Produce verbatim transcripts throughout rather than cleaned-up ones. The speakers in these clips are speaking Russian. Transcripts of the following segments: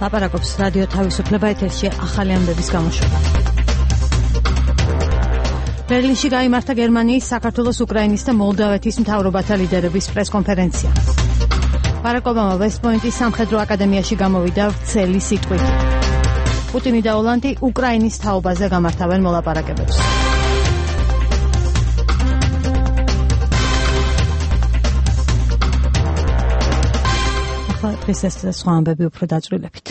ლაპარაკობს რადიო თავისუფლება, ეთერში ახალი ამბების გამოშვება. ბერლინში გაიმართა გერმანიის, საქართველოს, უკრაინის და მოლდავეთის მთავრობათა ლიდერების პრესკონფერენცია. ბარაკ ობამა ვესტ-პოინტის სამხედრო აკადემიაში გამოვიდა ვრცელი სიტყვით. პუტინი და ოლანდი უკრაინის თაობაზე გამართავენ მოლაპარაკებებს. დღეს ეს სხვა ამბები უფრო დაწვრილებთ.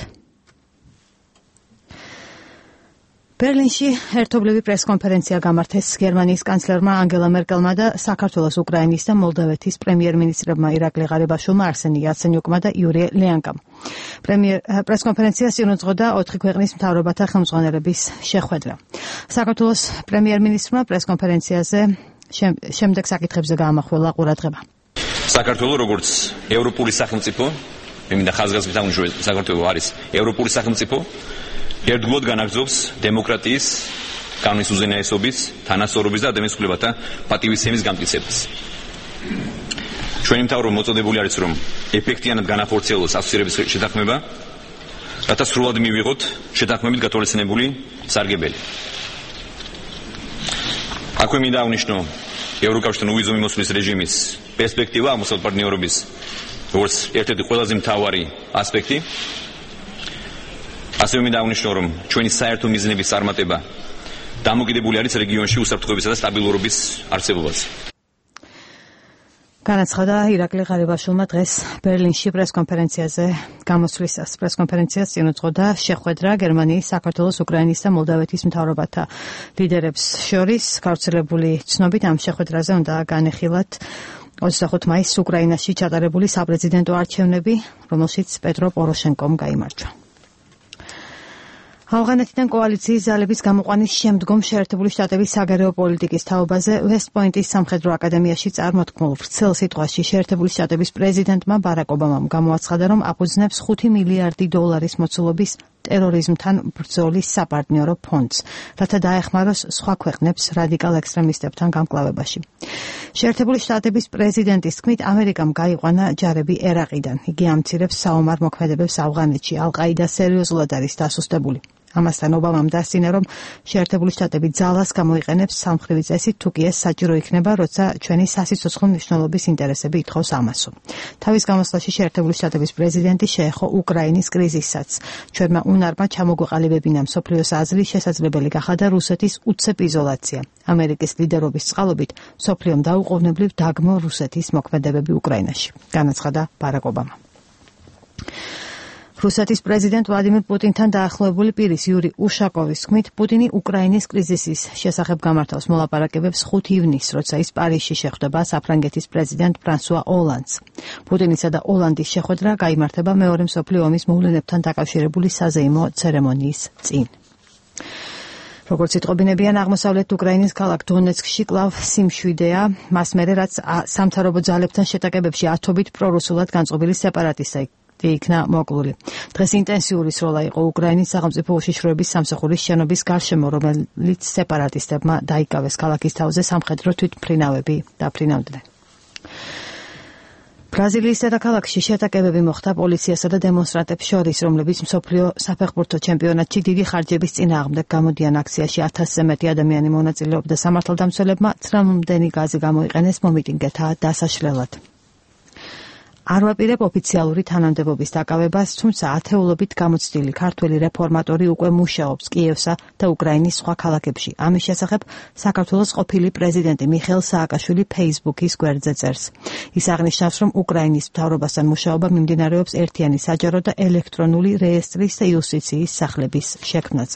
ბერლინში ერთობლივი პრესკონფერენცია გამართეს გერმანიის კანცლერმა ანგელა მერკელმა და საქართველოს, უკრაინის და მოლდავეთის პრემიერ-მინისტრებმა ირაკლი ღარიბაშვილმა, არსენი იაცენიუკმა და იური ლეანკამ. პრესკონფერენციას წინუძღოდა ოთხი ქვეყნის მთავრობათა ხელმძღვანელების შეხვედრა. საქართველოს პრემიერ-მინისტრმა პრესკონფერენციაზე შემდეგ საკითხებზე გაამახვილა ყურადღება. საქართველოს როგორც ევროპული სახელმწიფო, მე მინდა ხაზგასმით აღვნიშნო, საქართველოს არის ევროპული სახელმწიფო, ერთგულად განაგრძობს დემოკრატიის, კანონის უზენაესობის, თანასწორობის და ადამიანის უფლებათა პატივისცემის გამტკიცებას. ჩვენი მთავრობა მოწოდებული არის, რომ ეფექტიანად განახორციელოს ასოცირების შეთანხმება, რათა სრულად მივიღოთ შეთანხმებით გათვალისწინებული სარგებელი. აქვე მინდა აღვნიშნო ევროკავშირთან უვიზო მიმოსვლის რეჟიმის პერსპექტივა აღმოსავლეთ პარტნიორობის როგორც ერთ-ერთი ყველაზე მთავარი ასპექტი. ასევე მინდა აღვნიშნო, რომ ჩვენი საერთო მიზნების წარმატება დამოკიდებული არის რეგიონში უსაფრთხოებისა და სტაბილურობის არსებობაზე. განაცხადა ირაკლი ღარიბაშვილმა დღეს ბერლინში პრესკონფერენციაზე გამოსვლისას. პრესკონფერენციას წინუძღოდა შეხვედრა გერმანიის, საქართველოს, უკრაინის და მოლდავეთის მთავრობათა ლიდერებს შორის. გავრცელებული ცნობით ამ შეხვედრაზე უნდა განეხილათ ოცდახუთი მაისს უკრაინაში ჩატარებული საპრეზიდენტო არჩევნები, რომელშიც პეტრო პოროშენკომ გაიმარჯვა. ავღანეთიდან კოალიციის ძალების გამოყვანის შემდგომ შეერთებული შტატების საგარეო პოლიტიკის თაობაზე ვესტ-პოინტის სამხედრო აკადემიაში წარმოთქმულ ვრცელ სიტყვაში შეერთებული შტატების პრეზიდენტმა ბარაკ ობამამ გამოაცხადა, რომ აფუძნებს ხუთი მილიარდი დოლარის მოცულობის ტერორიზმთან ბრძოლის საპარტნიორო ფონდს, რათა დაეხმაროს სხვა ქვეყნებს რადიკალ ექსტრემისტებთან გამკლავებაში. შეერთებული შტატების პრეზიდენტის თქმით, ამერიკამ გაიყვანა ჯარები ერაყიდან. იგი ამცირებს საომარ მოქმედებებს ავღანეთში. ალ-ყაიდა სერიოზულად არის დასუსტებული. ამასთან ობამამ დასძინა, რომ შეერთებული შტატები ძალას გამოიყენებს სამხრივი წესით, თუ კი ეს საჭირო იქნება, როცა ჩვენი სასიცოცხლო მნიშვნელობის ინტერესები ითხოვს ამასო. თავის გამოსვლაში შეერთებული შტატების პრეზიდენტი შეეხო უკრაინის კრიზისსაც. ჩვენმა უნარმა ჩამოგვეყალიბებინა მსოფლიოს აზრი, შესაძლებელი გახადა რუსეთის უცებ იზოლაცია. ამერიკის ლიდერობის წყალობით მსოფლიომ დაუყოვნებლივ დაგმო რუსეთის მოქმედებები უკრაინაში, განაცხადა ბარაკ ობამა. რუსეთის პრეზიდენტ ვლადიმირ პუტინთან დაახლოებული პირის იური უშაკოვის თქმით, პუტინი უკრაინის კრიზისის შესახებ გამართავს მოლაპარაკებებს ხუთი ივნისს, როცა ის პარიზში შეხვდება საფრანგეთის პრეზიდენტ ფრანსუა ოლანდს. პუტინისა და ოლანდის შეხვედრა გაიმართება მეორე მსოფლიო ომის მოვლენებთან დაკავშირებული საზეიმო ცერემონიის წინ. როგორც იტყობინებიან, აღმოსავლეთ უკრაინის ქალაქ დონეცკში კვლავ სიმშვიდეა, მას მერე რაც სამთავრობო ძალებთან შეტაკებებში ათობით პრორუსულად განწყობილი სეპარატისტი იქნა მოკლული. დღეს ინტენსიური სროლა იყო უკრაინის სახელმწიფო უშიშროების სამსახურის შენობის გარშემო, რომელიც სეპარატისტებმა დაიკავეს ქალაქის თავზე სამხედრო თვითმფრინავები დაფრინავდნენ. ბრაზილიის დედაქალაქში შეტაკებები მოხდა პოლიციასა და დემონსტრანტებს შორის, რომლებიც მსოფლიო საფეხბურთო ჩემპიონატში დიდი ხარჯების წინააღმდეგ გამოდიან აქციაში ათასზე მეტი ადამიანი მონაწილეობდა. სამართალდამცველებმა ცრემლმდენი გაზი გამოიყენეს მომიტინგეთა დასაშლელად. არ ვაპირებ ოფიციალური თანამდებობის დაკავებას, თუმცა ათეულობით გამოცდილი ქართველი რეფორმატორი უკვე მუშაობს კიევსა და უკრაინის სხვა ქალაქებში. ამის შესახებ საქართველოს ყოფილი პრეზიდენტი მიხეილ სააკაშვილი Facebook-ის გვერდზე წერს. ის აღნიშნავს, რომ უკრაინის მთავრობასთან მუშაობა მიმდინარეობს ერთიანი საჯარო და ელექტრონული რეესტრის და იუსტიციის სახლების შექმნაზე.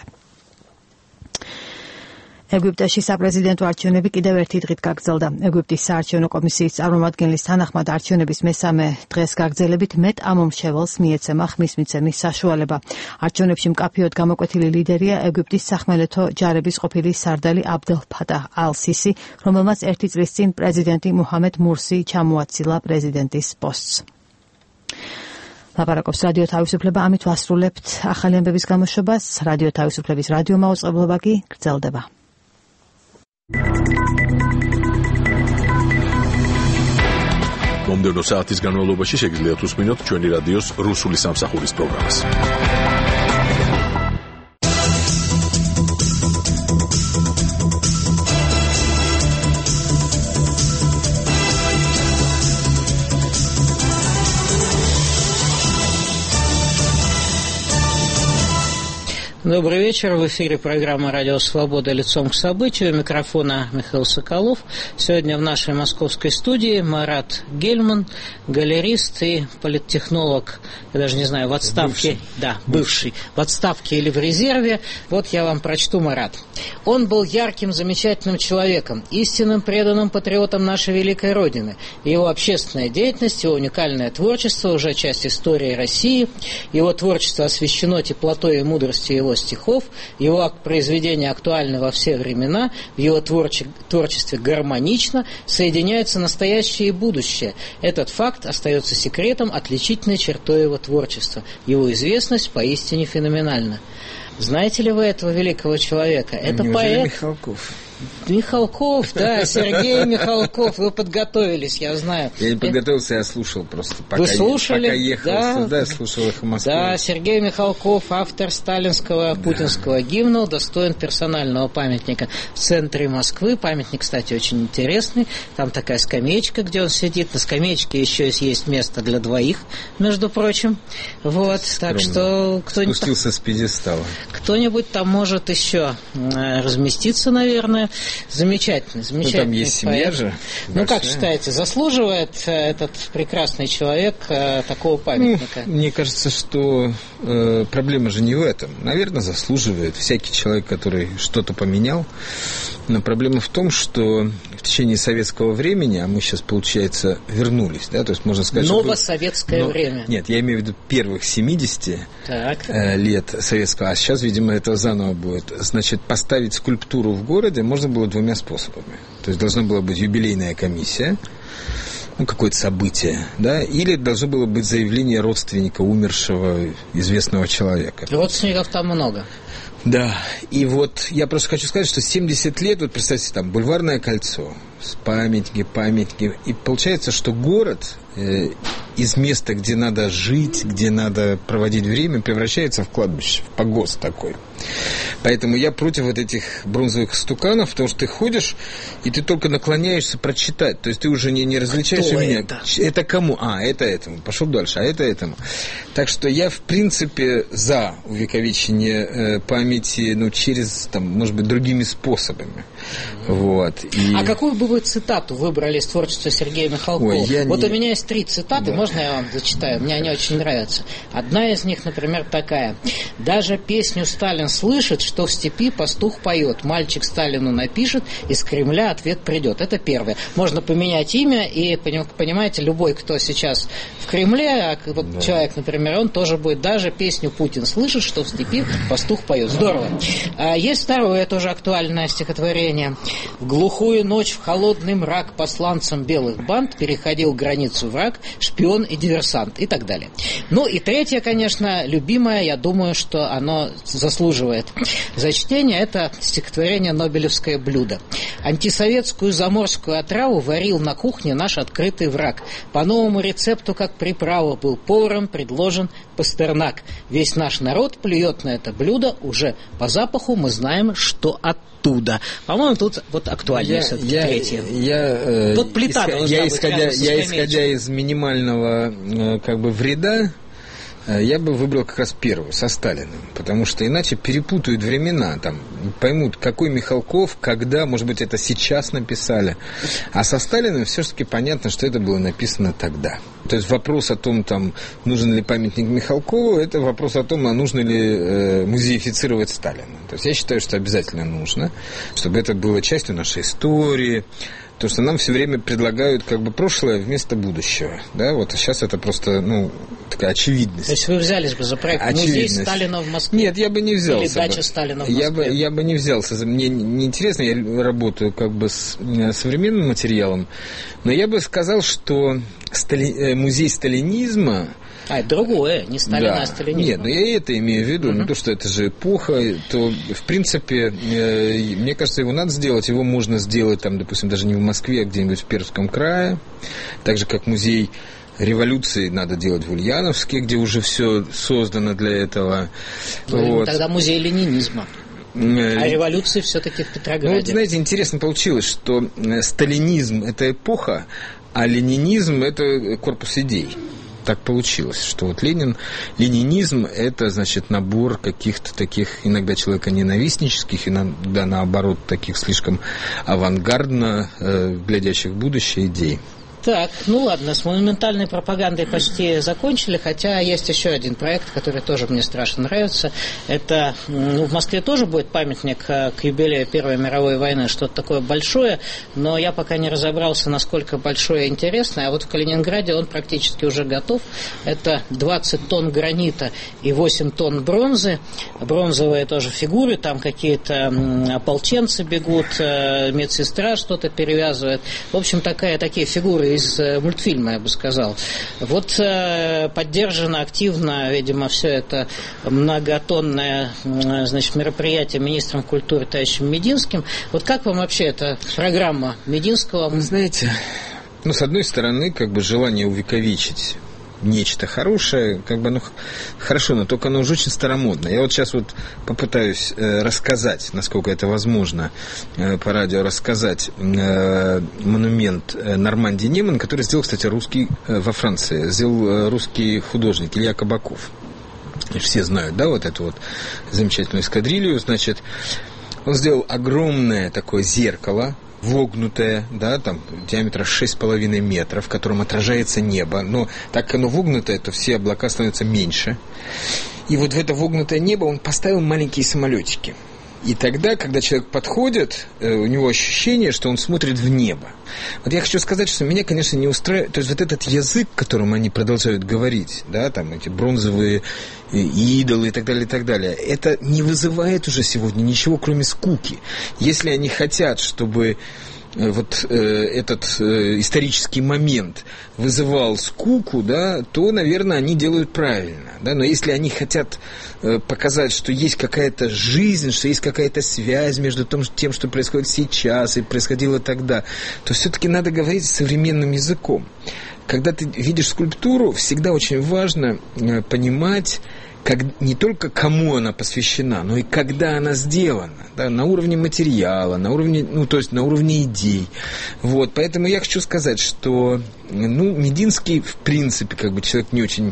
ეგვიპტეში საპრეზიდენტო არჩევნები კიდევ ერთი დღით გაგრძელდა. ეგვიპტის საარჩევნო კომისიის წარმომადგენლის თანახმად არჩევნების მესამე დღეს გაგრძელებით მეტ ამომრჩეველს მიეცემა ხმის მიცემის საშუალება. არჩევნებში მკაფიოდ გამოკვეთილი ლიდერია ეგვიპტის სახმელეთო ჯარების ყოფილი სარდალი აბდელ ფატაჰ ალ-სისი, რომელმაც ერთი წლის წინ პრეზიდენტი მუჰამედ მურსი ჩამოაცილა პრეზიდენტის პოსტს. ლაპარაკობს რადიო თავისუფლება, ამით ვასრულებთ ახალი ამბების გამოშვებას. რადიო თავისუფლების რადიო მაუწყებლობა კი გრძელდება. მომდევნო მომდევნო საათის განმავლობაში შეგიძლიათ უსმინოთ ჩვენი რადიოს რუსული სამსახურის პროგრამას. Добрый вечер. В эфире программа «Радио Свобода. Лицом к событию». У микрофона Михаил Соколов. Сегодня в нашей московской студии Марат Гельман, галерист и политтехнолог, я даже не знаю, в отставке. Бывший. Да, бывший. В отставке или в резерве. Вот я вам прочту, Марат. Он был ярким, замечательным человеком, истинным преданным патриотом нашей великой Родины. Его общественная деятельность, его уникальное творчество уже часть истории России. Его творчество освящено теплотой и мудростью его стихов, его произведения актуальны во все времена, в его творче, творчестве гармонично соединяются настоящее и будущее. Этот факт остается секретом, отличительной чертой его творчества. Его известность поистине феноменальна. Знаете ли вы этого великого человека? Это Неужели поэт Михалков? Михалков, да, Сергей Михалков. Вы подготовились, я знаю. Я не подготовился, я слушал просто. Пока Вы слушали? Пока ехал да. сюда, слушал «Эхо Москвы». Да, Сергей Михалков, автор сталинского, да. путинского гимна, достоин персонального памятника в центре Москвы. Памятник, кстати, очень интересный. Там такая скамеечка, где он сидит. На скамеечке еще есть место для двоих, между прочим. Вот, скромно. Так что кто-нибудь... Спустился с пьедестала. Кто-нибудь там может еще разместиться, наверное. Замечательный, замечательный. Ну, там есть семья поэт. же. Ну, как считаете, заслуживает этот прекрасный человек такого памятника? Ну, мне кажется, что э, проблема же не в этом. Наверное, заслуживает всякий человек, который что-то поменял. Но проблема в том, что в течение советского времени, а мы сейчас, получается, вернулись, да, то есть можно сказать... Новосоветское что... время. Нет, я имею в виду первых семидесяти э, лет советского, а сейчас, видимо, это заново будет. Значит, поставить скульптуру в городе можно было двумя способами. То есть должна была быть юбилейная комиссия, ну, какое-то событие, да, или должно было быть заявление родственника умершего известного человека. Родственников там много. Да, и вот я просто хочу сказать, что семьдесят лет, вот представьте, там, Бульварное кольцо, памятники, памятники, и получается, что город э, из места, где надо жить, где надо проводить время, превращается в кладбище, в погост такой. Поэтому я против вот этих бронзовых стуканов, потому что ты ходишь, и ты только наклоняешься прочитать, то есть ты уже не, не различаешь у меня. Это? это кому? А, это этому. Пошел дальше, а это этому. Так что я, в принципе, за увековечение э, памяти, ну, через, там, может быть, другими способами. Вот. И... А какую бы вы цитату выбрали из творчества Сергея Михалкова? Ой, я вот не... у меня есть три цитаты, да. Можно я вам зачитаю? Мне они очень нравятся. Одна из них, например, такая. «Даже песню Сталин слышит, что в степи пастух поет. Мальчик Сталину напишет, из Кремля ответ придет». Это первое. Можно поменять имя, и, понимаете, любой, кто сейчас в Кремле, а вот да. человек, например, он тоже будет. Даже песню Путин слышит, что в степи пастух поет. Здорово. А есть второе, тоже актуальное стихотворение. «В глухую ночь, в холодный мрак посланцам белых банд переходил границу враг, шпион и диверсант», и так далее. Ну и третье, конечно, любимое, я думаю, что оно заслуживает зачтения, это стихотворение «Нобелевское блюдо». «Антисоветскую заморскую отраву варил на кухне наш открытый враг. По новому рецепту, как приправа, был поваром предложен Пастернак. Весь наш народ плюет на это блюдо, уже по запаху мы знаем, что оттуда». По-моему, тут вот актуальнее все-таки третье. Я, э, тут плита исход, должна я, быть исходя, я исходя из минимального э, как бы вреда, я бы выбрал как раз первую, со Сталиным, потому что иначе перепутают времена, там, поймут, какой Михалков, когда, может быть, это сейчас написали. А со Сталиным все-таки понятно, что это было написано тогда. То есть вопрос о том, там, нужен ли памятник Михалкову, это вопрос о том, а нужно ли э, музеифицировать Сталина. То есть я считаю, что обязательно нужно, чтобы это было частью нашей истории. Потому что нам все время предлагают как бы прошлое вместо будущего. Да, вот сейчас это просто, ну, такая очевидность. То есть вы взялись бы за проект «Музей Сталина в Москве»? Нет, я бы не взялся. Или «Дача бы. Сталина в Москве»? Я бы, я бы не взялся. Мне неинтересно, я работаю как бы с современным материалом, но я бы сказал, что стали... музей сталинизма... А, это другое, не Сталина, да. а сталинизм. Нет, ну я это имею в виду, uh-huh. ну то, что это же эпоха, то, в принципе, э, мне кажется, его надо сделать, его можно сделать, там, допустим, даже не в Москве, а где-нибудь в Пермском крае. Так же, как музей революции надо делать в Ульяновске, где уже все создано для этого. Вот. Тогда музей ленинизма. А революции все-таки в Петрограде. Ну, вот, знаете, интересно получилось, что сталинизм – это эпоха, а ленинизм – это корпус идей. Так получилось, что вот Ленин, ленинизм – это, значит, набор каких-то таких иногда человеконенавистнических, иногда, наоборот, таких слишком авангардно э, глядящих в будущее идей. Так, ну ладно, с монументальной пропагандой почти закончили, хотя есть еще один проект, который тоже мне страшно нравится. Это, ну, в Москве тоже будет памятник к юбилею Первой мировой войны, что-то такое большое, но я пока не разобрался, насколько большое и интересное, а вот в Калининграде он практически уже готов. Это двадцать тонн гранита и восемь тонн бронзы, бронзовые тоже фигуры, там какие-то ополченцы бегут, медсестра что-то перевязывает. В общем, такая, такие фигуры из мультфильма, я бы сказал. Вот э, поддержано активно, видимо, все это многотонное, э, значит, мероприятие министром культуры товарищем Мединским. Вот как вам вообще эта программа Мединского? Вы знаете, ну, с одной стороны, как бы желание увековечить нечто хорошее, как бы оно хорошо, но только оно уже очень старомодно. Я вот сейчас вот попытаюсь э, рассказать, насколько это возможно, э, по радио рассказать э, монумент э, Нормандии Неман, который сделал, кстати, русский э, во Франции, сделал э, русский художник Илья Кабаков. Все знают, да, вот эту вот замечательную эскадрилью. Значит, он сделал огромное такое зеркало, вогнутое, да, там, диаметра шесть с половиной метров, в котором отражается небо. Но так как оно вогнутое, то все облака становятся меньше. И вот в это вогнутое небо он поставил маленькие самолетики. И тогда, когда человек подходит, у него ощущение, что он смотрит в небо. Вот я хочу сказать, что меня, конечно, не устраивает. То есть вот этот язык, которым они продолжают говорить, да, там эти бронзовые идолы и так далее, и так далее, это не вызывает уже сегодня ничего, кроме скуки. Если они хотят, чтобы вот э, этот э, исторический момент вызывал скуку, да, то, наверное, они делают правильно. Да? Но если они хотят э, показать, что есть какая-то жизнь, что есть какая-то связь между том, тем, что происходит сейчас и происходило тогда, то все-таки надо говорить современным языком. Когда ты видишь скульптуру, всегда очень важно э, понимать, как, не только кому она посвящена, но и когда она сделана, да, на уровне материала, на уровне, ну, то есть на уровне идей. Вот, поэтому я хочу сказать, что, ну, Мединский, в принципе, как бы человек не очень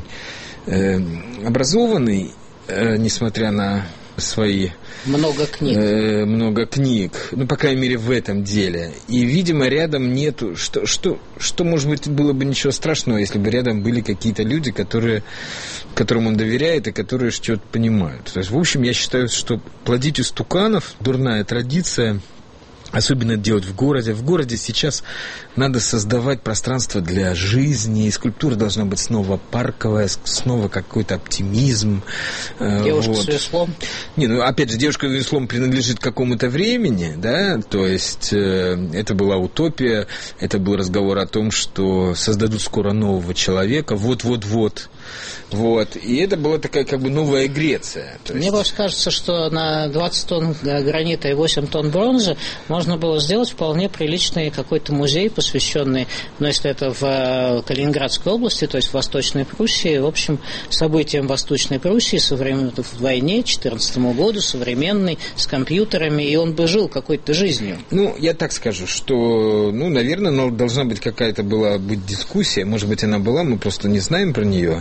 э, образованный, э, несмотря на свои... Много книг. Э, много книг, ну, по крайней мере, в этом деле. И, видимо, рядом нету... Что, что, что, может быть, было бы ничего страшного, если бы рядом были какие-то люди, которые, которым он доверяет и которые что-то понимают. То есть, в общем, я считаю, что плодить истуканов – дурная традиция. Особенно это делать в городе. В городе сейчас надо создавать пространство для жизни. И скульптура должна быть снова парковая, снова какой-то оптимизм. Девушка вот. с веслом. Не, ну, опять же, девушка с веслом принадлежит какому-то времени, да, то есть э, это была утопия, это был разговор о том, что создадут скоро нового человека, вот-вот-вот. Вот. И это была такая как бы новая Греция. То есть... Мне просто кажется, что на двадцать тонн гранита и восемь тонн бронзы можно было сделать вполне приличный какой-то музей, посвященный, ну, если это в Калининградской области, то есть в Восточной Пруссии, в общем, событиям Восточной Пруссии со времен в войне, четырнадцатому году, современный, с компьютерами, и он бы жил какой-то жизнью. Ну, я так скажу, что, ну, наверное, должна быть какая-то была быть дискуссия, может быть, она была, мы просто не знаем про нее.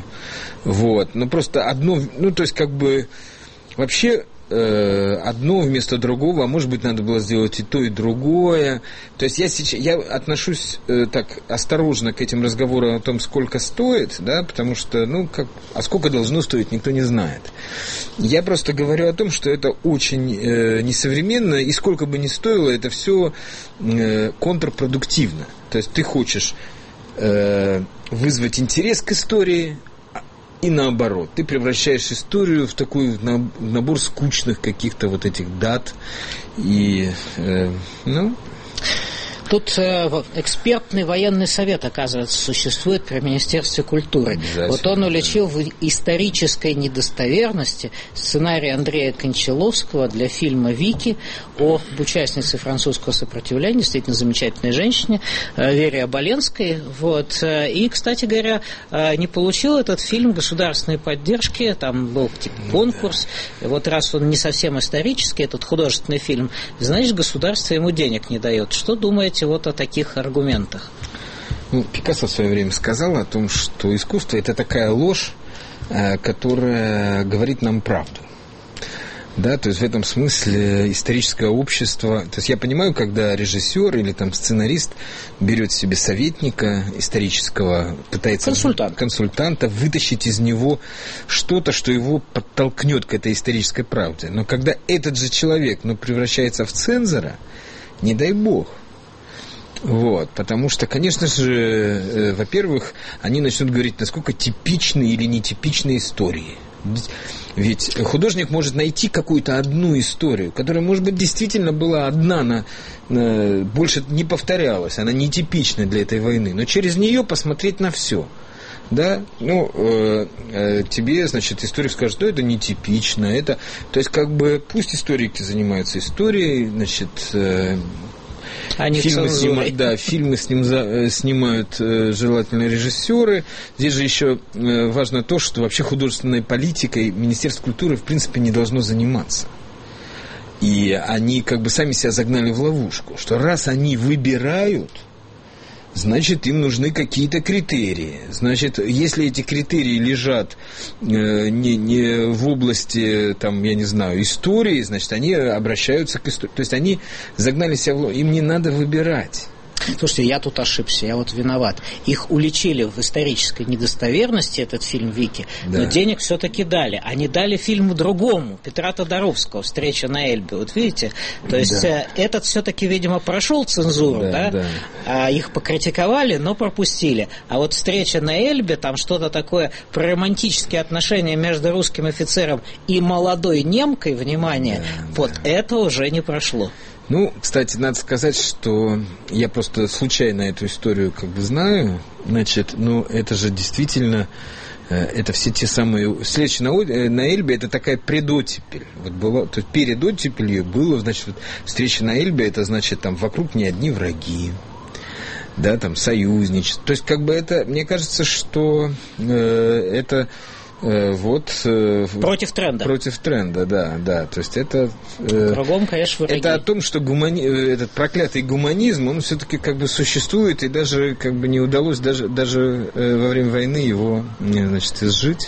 Вот, ну просто одно, ну то есть как бы вообще э, одно вместо другого, а может быть надо было сделать и то, и другое. То есть я сейчас, я отношусь э, так осторожно к этим разговорам о том, сколько стоит, да, потому что, ну как, а сколько должно стоить, никто не знает. Я просто говорю о том, что это очень э, несовременно, и сколько бы ни стоило, это все э, контрпродуктивно. То есть ты хочешь э, вызвать интерес к истории, и наоборот, ты превращаешь историю в такой набор скучных каких-то вот этих дат. И, э, ну... тут э, экспертный военный совет, оказывается, существует при Министерстве культуры. Вот он уличил в исторической недостоверности сценарий Андрея Кончаловского для фильма «Вики» о участнице французского сопротивления, действительно замечательной женщине, Вере Оболенской. Вот. И, кстати говоря, не получил этот фильм государственной поддержки, там был типа конкурс. И вот раз он не совсем исторический, этот художественный фильм, значит, государство ему денег не дает. Что думаете вот о таких аргументах? Ну, Пикассо в свое время сказал о том, что искусство – это такая ложь, которая говорит нам правду. Да, то есть в этом смысле историческое общество... То есть я понимаю, когда режиссер или там сценарист берет себе советника исторического, пытается... Консультант. Консультанта, вытащить из него что-то, что его подтолкнет к этой исторической правде. Но когда этот же человек, ну, превращается в цензора, не дай бог. Вот, потому что, конечно же, э, во-первых, они начнут говорить, насколько типичны или нетипичные истории. Ведь художник может найти какую-то одну историю, которая, может быть, действительно была одна, на, на, больше не повторялась, она нетипична для этой войны, но через нее посмотреть на все. Да, ну, э, э, тебе, значит, историк скажет, что это нетипично, это, то есть, как бы, пусть историки занимаются историей, значит, э, Они фильмы, снима, да, фильмы сним, за, снимают э, желательно режиссеры. Здесь же еще э, важно то, что вообще художественной политикой Министерство культуры в принципе не должно заниматься. И они как бы сами себя загнали в ловушку, что раз они выбирают, значит, им нужны какие-то критерии. Значит, если эти критерии лежат э, не, не в области, там, я не знаю, истории, значит, они обращаются к истории. То есть они загнали себя в ловушку. Им не надо выбирать. Слушайте, я тут ошибся, я вот виноват. Их уличили в исторической недостоверности, этот фильм «Вики», да. Но денег все-таки дали. Они дали фильму другому, Петра Тодоровского, «Встреча на Эльбе». Вот видите? То есть да. Этот все-таки, видимо, прошел цензуру, да, да? Да. А их покритиковали, но пропустили. А вот «Встреча на Эльбе», там что-то такое про романтические отношения между русским офицером и молодой немкой, внимание, да, вот да. Это уже не прошло. Ну, кстати, надо сказать, что я просто случайно эту историю как бы знаю. Значит, ну, это же действительно, это все те самые... Встреча на, на Эльбе, это такая предоттепель. Вот было, то есть перед оттепелью было, значит, вот, встреча на Эльбе, это значит, там вокруг не одни враги, да, там союзничество. То есть, как бы это, мне кажется, что э, это... Вот, против тренда. Против тренда, да, да. То есть это... Кругом, конечно, враги. Это о том, что гумани... этот проклятый гуманизм, он все-таки как бы существует, и даже как бы не удалось даже, даже во время войны его, значит, изжить.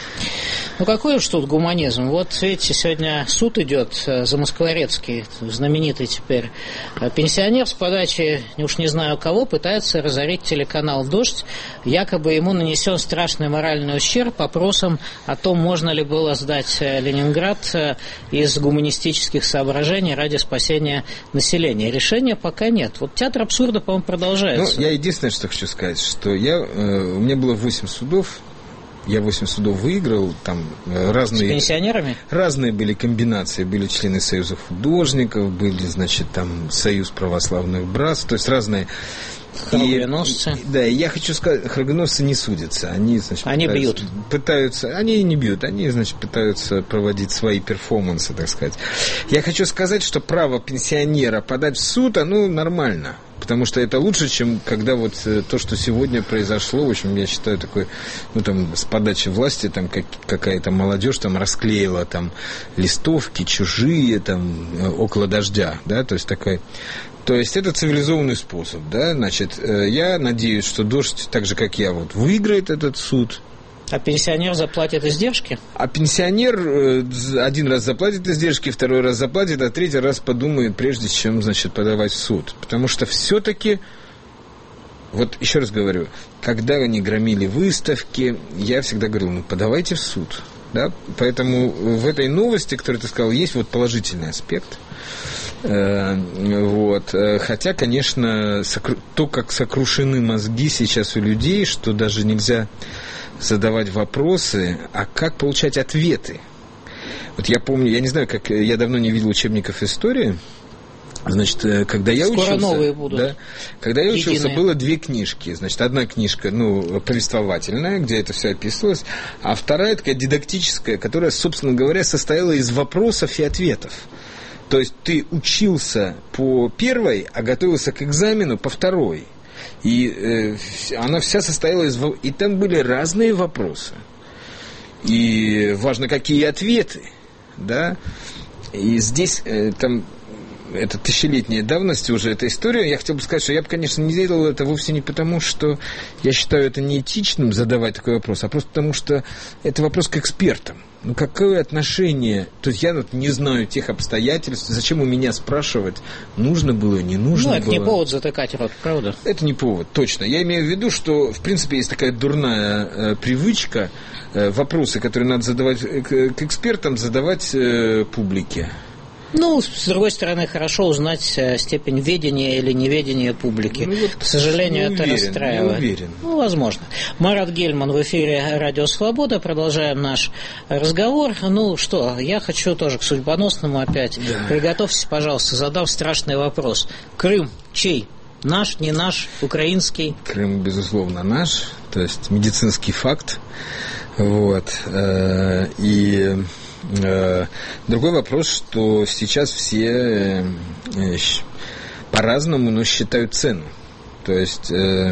Ну, какой уж тут гуманизм. Вот, видите, сегодня суд идет за Москворецкий, знаменитый теперь пенсионер с подачи, уж не знаю кого, пытается разорить телеканал «Дождь». Якобы ему нанесен страшный моральный ущерб вопросом о том, можно ли было сдать Ленинград из гуманистических соображений ради спасения населения. Решения пока нет. Вот театр абсурда, по-моему, продолжается. Ну, я единственное, что хочу сказать, что я, у меня было восемь судов. Я восемь судов выиграл, там разные... С пенсионерами? Разные были комбинации. Были члены Союза художников, были, значит, там Союз православных братств, то есть разные... Храгоносцы. И, да, и я хочу сказать, храгоносцы не судятся. Они, значит, они пытаются, бьют. Пытаются, они не бьют, они, значит, пытаются проводить свои перформансы, так сказать. Я хочу сказать, что право пенсионера подать в суд, оно нормально. Потому что это лучше, чем когда вот то, что сегодня произошло, в общем, я считаю, такой, ну, там, с подачи власти, там, как, какая-то молодежь там расклеила там листовки чужие, там, около дождя, да, то есть такой... То есть это цивилизованный способ, да, значит, я надеюсь, что «Дождь», так же, как я, вот, выиграет этот суд. А пенсионер заплатит издержки? А пенсионер один раз заплатит издержки, второй раз заплатит, а третий раз подумает, прежде чем, значит, подавать в суд. Потому что все-таки, вот еще раз говорю, когда они громили выставки, я всегда говорил, ну, подавайте в суд. Да? Поэтому в этой новости, которую ты сказал, есть вот положительный аспект. Вот. Хотя, конечно, то, как сокрушены мозги сейчас у людей, что даже нельзя задавать вопросы, а как получать ответы. Вот я помню, я не знаю, как я давно не видел учебников истории, Значит, когда я Скоро учился, новые будут. Да, когда я Единые. учился, было две книжки. Значит, одна книжка, ну, повествовательная, где это все описывалось, а вторая такая дидактическая, которая, собственно говоря, состояла из вопросов и ответов. То есть ты учился по первой, а готовился к экзамену по второй. И э, она вся состояла из... И там были разные вопросы. И важно, какие ответы, да. И здесь э, там... Это тысячелетняя давности уже эта история. Я хотел бы сказать, что я бы, конечно, не делал это вовсе не потому, что я считаю это неэтичным задавать такой вопрос, а просто потому, что это вопрос к экспертам. Ну, какое отношение... То есть я вот не знаю тех обстоятельств. Зачем у меня спрашивать, нужно было, не нужно было? Ну, это было? не повод затыкать рот, правда? Это не повод, точно. Я имею в виду, что, в принципе, есть такая дурная э, привычка э, вопросы, которые надо задавать к, к экспертам, задавать э, публике. Ну, с другой стороны, хорошо узнать степень ведения или неведения публики. Ну, вот, к сожалению, это уверен, расстраивает. Не уверен. Ну, возможно. Марат Гельман в эфире «Радио Свобода». Продолжаем наш разговор. Ну, что, я хочу тоже к судьбоносному опять. Да. Приготовьтесь, пожалуйста, задав страшный вопрос. Крым чей? Наш, не наш, украинский? Крым, безусловно, наш. То есть медицинский факт. Вот. И... Другой вопрос, что сейчас все по-разному, но считают цену. То есть,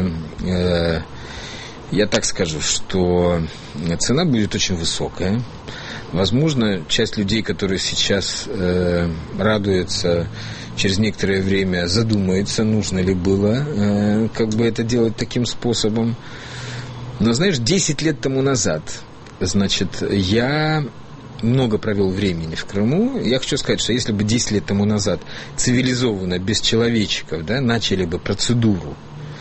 я так скажу, что цена будет очень высокая. Возможно, часть людей, которые сейчас радуются, через некоторое время задумается, нужно ли было как бы это делать таким способом. Но, знаешь, десять лет тому назад, значит, я... много провел времени в Крыму. Я хочу сказать, что если бы десять лет тому назад цивилизованно, без человечиков, да, начали бы процедуру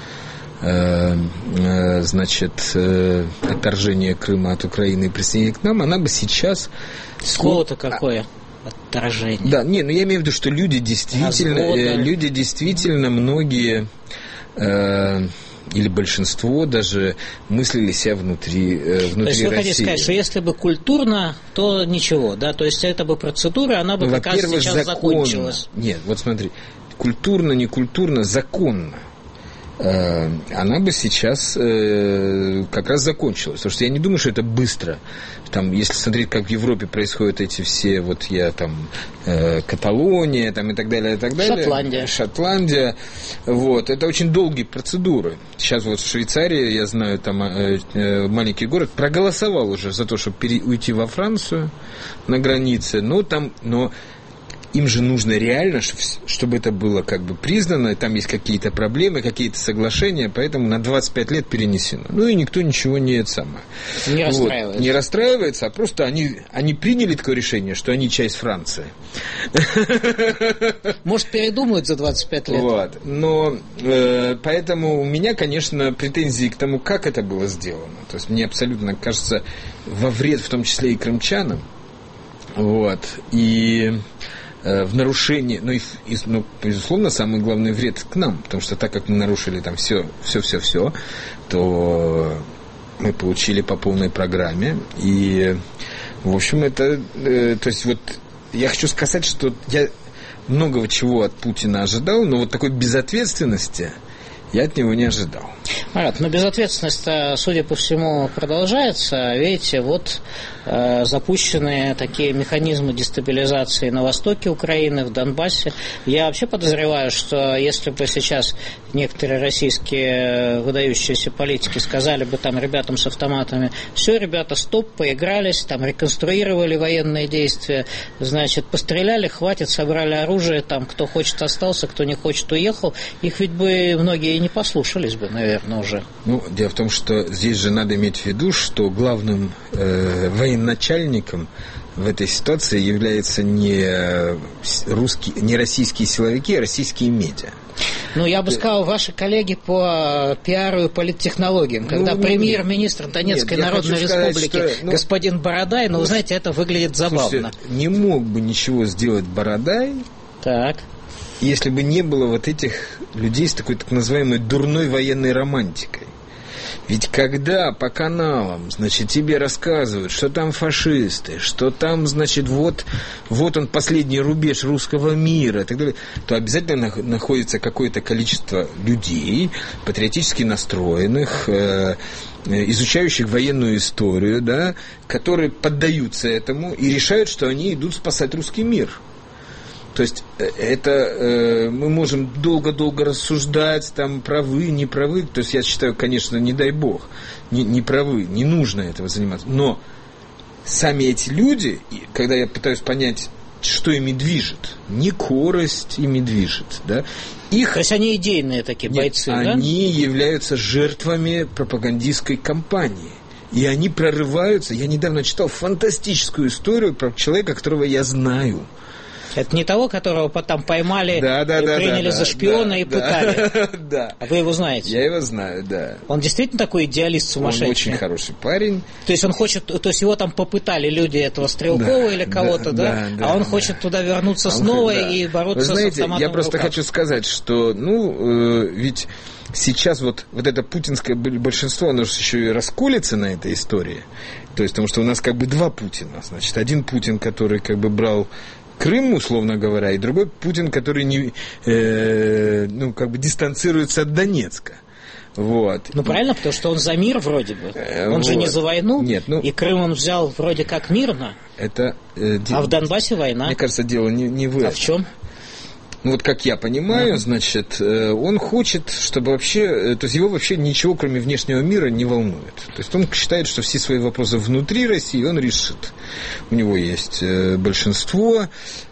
э, э, значит, э, отторжения Крыма от Украины и присоединения к нам, она бы сейчас... Слово-то какое? Отторжение. Да, не, но я имею в виду, что люди действительно, э, люди действительно многие... Э, или большинство даже мыслили себя внутри, э, внутри России. То есть вы хотите сказать, что если бы культурно, то ничего, да? То есть эта бы процедура, она бы ну, как раз сейчас законно. закончилась. Нет, вот смотри, культурно, не культурно, законно. Э, она бы сейчас э, как раз закончилась. Потому что я не думаю, что это быстро. Там, если смотреть, как в Европе происходят эти все, вот я там, э, Каталония там, и так далее, и так далее. Шотландия. Шотландия. Вот. Это очень долгие процедуры. Сейчас вот в Швейцарии, я знаю, там э, э, маленький город, проголосовал уже за то, чтобы пере- уйти во Францию на границе. Но там, но им же нужно реально, чтобы это было как бы признано, там есть какие-то проблемы, какие-то соглашения, поэтому на двадцать пять лет перенесено. Ну и никто ничего не это самое. Не вот. расстраивается. Не расстраивается, а просто они, они приняли такое решение, что они часть Франции. Может, передумают за двадцать пять лет. Вот. Но э, поэтому у меня, конечно, претензии к тому, как это было сделано. То есть мне абсолютно кажется во вред, в том числе и крымчанам. Вот. И в нарушении, ну, и, и, ну, безусловно, самый главный вред к нам, потому что так как мы нарушили там все, все, все, все, то мы получили по полной программе, и, в общем, это, э, то есть вот, я хочу сказать, что я многого чего от Путина ожидал, но вот такой безответственности я от него не ожидал. Марат, но безответственность, судя по всему, продолжается. Видите, вот э, запущены такие механизмы дестабилизации на востоке Украины, в Донбассе. Я вообще подозреваю, что если бы сейчас некоторые российские выдающиеся политики сказали бы там ребятам с автоматами: все, ребята, стоп, поигрались, там реконструировали военные действия, значит, постреляли, хватит, собрали оружие, там кто хочет остался, кто не хочет уехал, их ведь бы многие не послушались бы, наверное, уже. Ну, дело в том, что здесь же надо иметь в виду, что главным э, военачальником в этой ситуации являются не русские, не российские силовики, а российские медиа. Ну, я бы сказал, ваши коллеги по пиару и политтехнологиям, когда ну, премьер-министр Донецкой нет, Народной Республики сказать, что, ну, господин Бородай, ну, вы знаете, это выглядит забавно. Слушайте, не мог бы ничего сделать Бородай, так. если бы не было вот этих людей с такой так называемой дурной военной романтикой. Ведь когда по каналам, значит, тебе рассказывают, что там фашисты, что там, значит, вот, вот он последний рубеж русского мира и так далее, то обязательно находится какое-то количество людей, патриотически настроенных, э, изучающих военную историю, да, которые поддаются этому и решают, что они идут спасать русский мир. То есть это э, мы можем долго-долго рассуждать, там, правы, не правы. То есть я считаю, конечно, не дай бог, не, не правы, не нужно этого заниматься. Но сами эти люди, когда я пытаюсь понять, что ими движет, не корость ими движет, да, их... То есть они идейные такие бойцы, Нет, да? Они являются жертвами пропагандистской кампании. И они прорываются. Я недавно читал фантастическую историю про человека, которого я знаю. Это не того, которого потом поймали да, да, и да, приняли да, за шпиона да, и да, пытали. Да. А вы его знаете? Я его знаю, да. Он действительно такой идеалист сумасшедший? Он очень хороший парень. То есть он хочет, то есть его там попытали люди этого Стрелкова да, или кого-то, да, да? да а он да. хочет туда вернуться а снова да. и бороться Вы знаете, с автоматом я просто в руках. хочу сказать, что, ну, э, ведь сейчас вот, вот это путинское большинство, оно же еще и расколется на этой истории. То есть, потому что у нас как бы два Путина. Значит, один Путин, который как бы брал Крым, условно говоря, и другой Путин, который не, э, ну, как бы дистанцируется от Донецка. Вот. Ну, правильно, потому что он за мир вроде бы. Он вот. же не за войну. Нет, ну, и Крым он взял вроде как мирно. Это, э, а в Донбассе война. Мне кажется, дело не, не в этом. А в чем? Ну, вот как я понимаю, uh-huh. значит, он хочет, чтобы вообще, то есть его вообще ничего, кроме внешнего мира, не волнует. То есть он считает, что все свои вопросы внутри России он решит. У него есть большинство,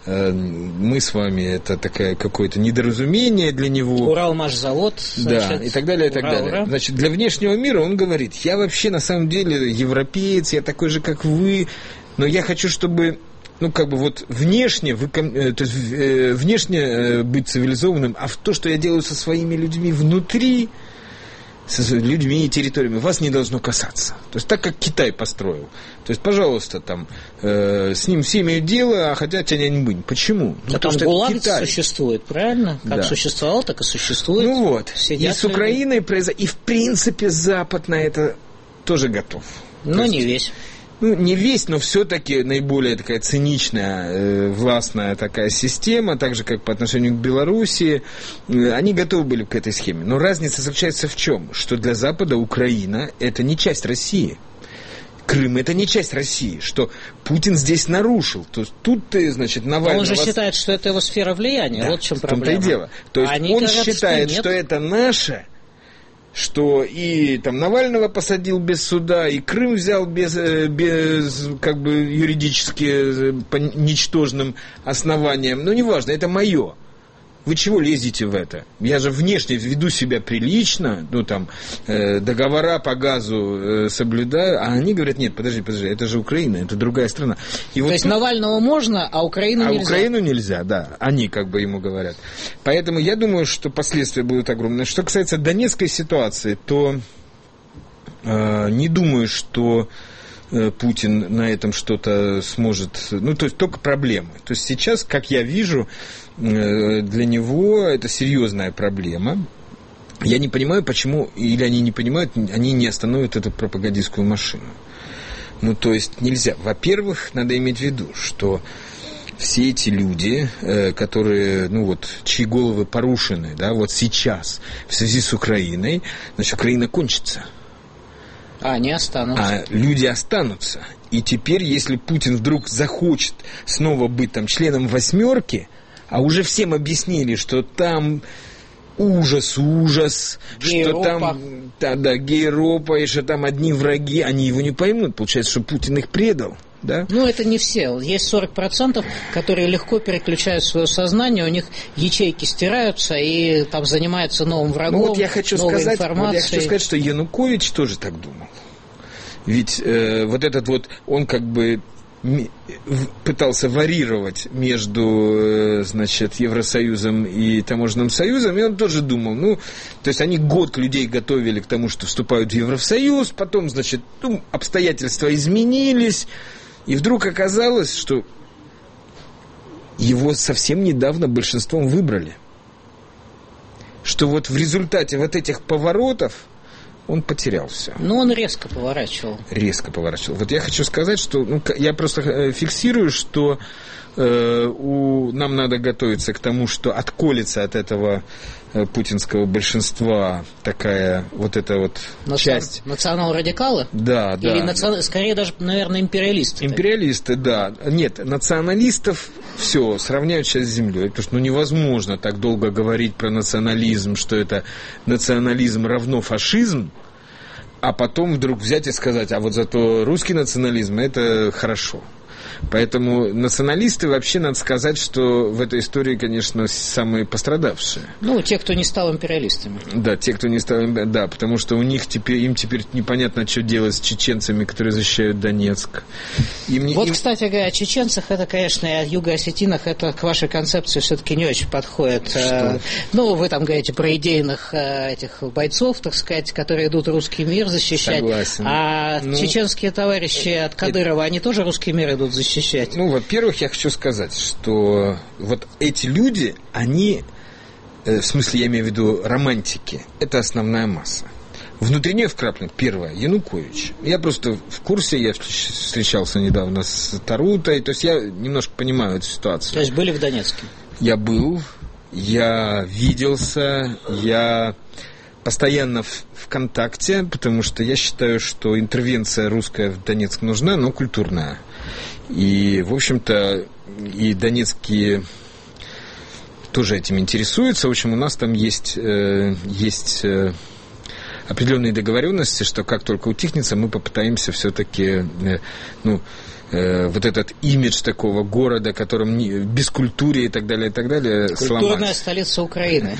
мы с вами, это такое какое-то недоразумение для него. Уралмашзавод, значит. Да, и так далее, и так ура, далее. Ура. Значит, для внешнего мира он говорит, я вообще на самом деле европеец, я такой же, как вы, но я хочу, чтобы... Ну, как бы вот внешне, вы, то есть, внешне быть цивилизованным, а в то, что я делаю со своими людьми внутри, с людьми и территориями, вас не должно касаться. То есть так, как Китай построил. То есть, пожалуйста, там, э, с ним все имеют дело, а хотя тянь-бынь. Почему? Ну, потому что ГУЛАГ существует, правильно? Как да. существовал, так и существует. Ну вот, Сидят и с Украиной произошло, и в принципе Запад на это тоже готов. Но не весь. Ну, не весь, но все-таки наиболее такая циничная, э, властная такая система, так же, как по отношению к Белоруссии, э, они готовы были к этой схеме. Но разница заключается в чем? Что для Запада Украина – это не часть России. Крым – это не часть России, что Путин здесь нарушил. То есть тут ты, значит, Навальный... Он же вас... считает, что это его сфера влияния, да, вот в чем в том-то проблема. и дело. То есть они он говорят, считает, что, что это наше... что и там Навального посадил без суда, и Крым взял без, без как бы юридически по ничтожным основаниям. Ну, неважно, это мое. Вы чего лезете в это? Я же внешне веду себя прилично, ну, там, э, договора по газу э, соблюдаю, а они говорят, нет, подожди, подожди, это же Украина, это другая страна. И То вот есть тут... Навального можно, а Украину а нельзя? А Украину нельзя, да, они как бы ему говорят. Поэтому я думаю, что последствия будут огромные. Что касается донецкой ситуации, то э, не думаю, что... Путин на этом что-то сможет... Ну, то есть, только проблемы. То есть, сейчас, как я вижу, для него это серьезная проблема. Я не понимаю, почему, или они не понимают, они не остановят эту пропагандистскую машину. Ну, то есть, нельзя. Во-первых, надо иметь в виду, что все эти люди, которые, ну, вот, чьи головы порушены, да, вот сейчас, в связи с Украиной, значит, Украина кончится. А, они останутся. А люди останутся. И теперь, если Путин вдруг захочет снова быть там членом восьмерки, а уже всем объяснили, что там ужас, ужас, гей-ропа. Что там да, да, гей-ропа, и что там одни враги, они его не поймут. Получается, что Путин их предал. Да? Ну, это не все. Есть сорок процентов, которые легко переключают свое сознание, у них ячейки стираются и там занимаются новым врагом, ну, вот я хочу новой сказать, информацией. Вот я хочу сказать, что Янукович тоже так думал. Ведь э, вот этот вот, он как бы пытался варьировать между, э, значит, Евросоюзом и Таможенным союзом, и он тоже думал, ну, то есть они год людей готовили к тому, что вступают в Евросоюз, потом, значит, ну, обстоятельства изменились, и вдруг оказалось, что его совсем недавно большинством выбрали. Что вот в результате вот этих поворотов он потерял все. Ну, он резко поворачивал. Резко поворачивал. Вот я хочу сказать, что ну, я просто фиксирую, что э, у, нам надо готовиться к тому, что отколется от этого э, путинского большинства такая вот эта вот Наци... часть. Национал-радикалы? Да, да. Или наци... скорее даже, наверное, империалисты. Империалисты, да. Нет, националистов все, сравняют сейчас с землей. Потому что ну, невозможно так долго говорить про национализм, что это национализм равно фашизм, а потом вдруг взять и сказать, а вот зато русский национализм – это хорошо. Поэтому националисты вообще, надо сказать, что в этой истории, конечно, самые пострадавшие. Ну, те, кто не стал империалистами. Да, те, кто не стал империалистами, да, потому что у них теперь, им теперь непонятно, что делать с чеченцами, которые защищают Донецк. Им не, вот, им... кстати говоря, о чеченцах, это, конечно, и о юго-осетинах, это к вашей концепции все-таки не очень подходит. Что? Ну, вы там говорите про идейных этих бойцов, так сказать, которые идут русский мир защищать. Согласен. А ну, чеченские товарищи от Кадырова, это... они тоже русский мир идут защищать? Ну, во-первых, я хочу сказать, что вот эти люди, они, в смысле, я имею в виду романтики, это основная масса. Внутри нее вкраплен, первое, Янукович. Я просто в курсе, я встречался недавно с Тарутой, то есть я немножко понимаю эту ситуацию. То есть были в Донецке? Я был, я виделся, я постоянно в, в контакте, потому что я считаю, что интервенция русская в Донецк нужна, но культурная. И, в общем-то, и донецкие тоже этим интересуются. В общем, у нас там есть, э, есть э, определенные договоренности, что как только утихнется, мы попытаемся все-таки, э, ну, э, вот этот имидж такого города, которым не, без культуры и так далее, и так далее, культурная сломать. Культурная столица Украины.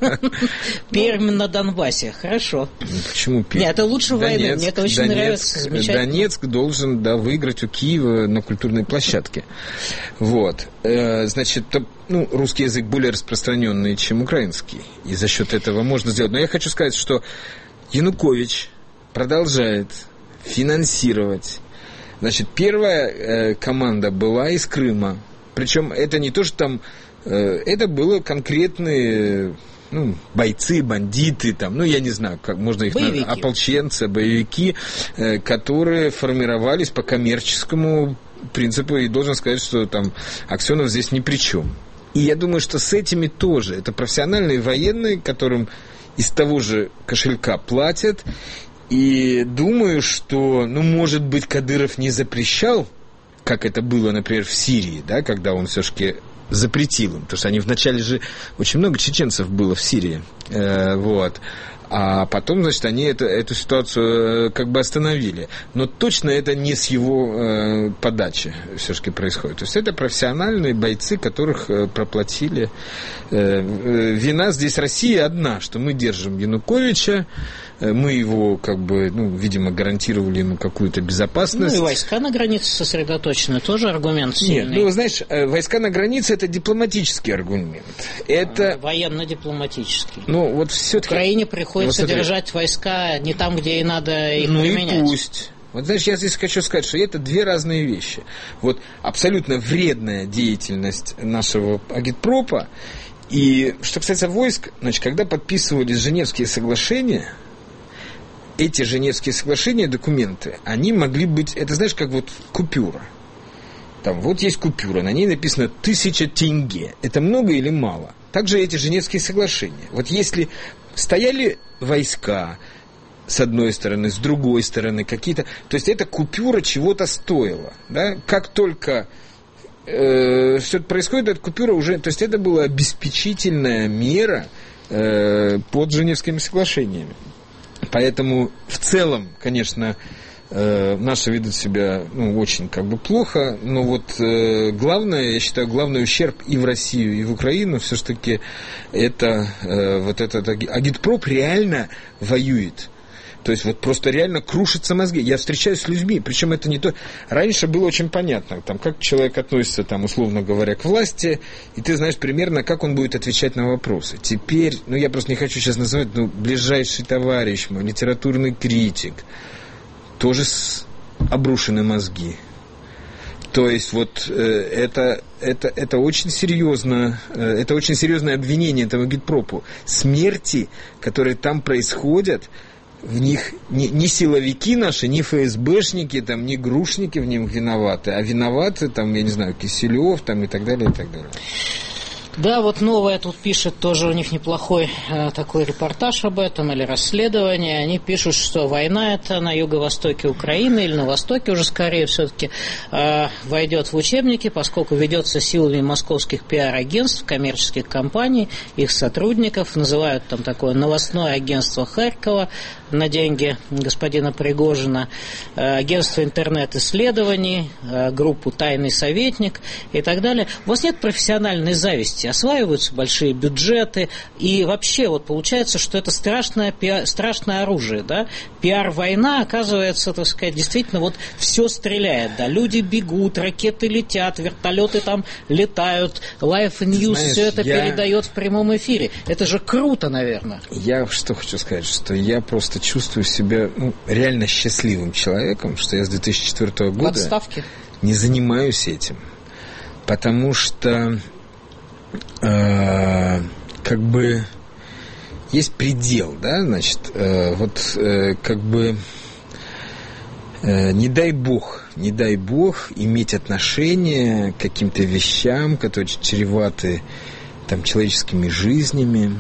Пермь на Донбассе. Хорошо. Почему Пермь? Нет, это лучше войны. Мне это очень нравится. Замечательно. Донецк должен, да, выиграть у Киева на культурной площадке. Вот. Значит, ну, русский язык более распространенный, чем украинский. И за счет этого можно сделать. Но я хочу сказать, что Янукович продолжает финансировать. Значит, первая э, команда была из Крыма. Причем это не то, что там... Э, это было конкретные ну, бойцы, бандиты, там, ну, я не знаю, как можно их назвать, ополченцы, боевики, э, которые формировались по коммерческому принципу. И должен сказать, что там Аксенов здесь ни при чем. И я думаю, что с этими тоже. Это профессиональные военные, которым из того же кошелька платят. И думаю, что, ну, может быть, Кадыров не запрещал, как это было, например, в Сирии, да, когда он все-таки запретил им, потому что они вначале же, очень много чеченцев было в Сирии, э, вот, а потом, значит, они это, эту ситуацию э, как бы остановили. Но точно это не с его э, подачи все-таки происходит. То есть это профессиональные бойцы, которых э, проплатили. Э, э, вина здесь России одна, что мы держим Януковича, э, мы его, как бы, ну, видимо, гарантировали ему какую-то безопасность. Ну и войска на границе сосредоточены, тоже аргумент сильный. Нет, ну, знаешь, э, войска на границе – это дипломатический аргумент. Это... А, военно-дипломатический. Ну, вот все-таки... Украине приходится вот держать войска не там, где и надо их ну применять. Ну и пусть. Вот, знаешь, я здесь хочу сказать, что это две разные вещи. Вот абсолютно вредная деятельность нашего агитпропа. И что касается войск, значит, когда подписывались Женевские соглашения, эти Женевские соглашения, документы, они могли быть, это знаешь, как вот купюра. Там вот есть купюра, на ней написано тысяча тенге. Это много или мало? Также эти Женевские соглашения. Вот если стояли войска с одной стороны, с другой стороны какие-то... То есть эта купюра чего-то стоила. Да? Как только э, что-то происходит, эта купюра уже... То есть это была обеспечительная мера э, под Женевскими соглашениями. Поэтому в целом, конечно, э, наши ведут себя ну, очень как бы плохо, но вот э, главное, я считаю, главный ущерб и в Россию, и в Украину все-таки это э, вот этот агитпроп реально воюет. То есть вот просто реально крушатся мозги. Я встречаюсь с людьми, причем это не то... Раньше было очень понятно, там, как человек относится, там, условно говоря, к власти, и ты знаешь примерно, как он будет отвечать на вопросы. Теперь, ну я просто не хочу сейчас называть, ну, ближайший товарищ мой, литературный критик, тоже с обрушены мозги. То есть вот э, это, это, это очень серьезно, э, это очень серьезное обвинение этого агитпропу. Смерти, которые там происходят, в них не, не силовики наши, не ФСБшники, там, не грушники в них виноваты, а виноваты, там, я не знаю, Киселев, там, и так далее, и так далее. Да, вот Новая тут пишет, тоже у них неплохой э, такой репортаж об этом, или расследование. Они пишут, что война это на юго-востоке Украины, или на востоке уже скорее все-таки э, войдет в учебники, поскольку ведется силами московских пиар-агентств, коммерческих компаний, их сотрудников. Называют там такое новостное агентство Харькова на деньги господина Пригожина, э, агентство интернет-исследований, э, группу «Тайный советник» и так далее. У вас нет профессиональной зависти? Осваиваются большие бюджеты, и вообще вот получается, что это страшное, пиар, страшное оружие, да? Пиар-война, оказывается, так сказать, действительно вот все стреляет, да, люди бегут, ракеты летят, вертолеты там летают, Life News Знаешь, все это я... передает в прямом эфире. Это же круто, наверное. Я что хочу сказать, что я просто чувствую себя ну, реально счастливым человеком, что я с две тысячи четвёртого года Отставки. не занимаюсь этим, потому что Э, как бы есть предел, да, значит, э, вот э, как бы э, не дай бог, не дай бог иметь отношение к каким-то вещам, которые чреваты там человеческими жизнями.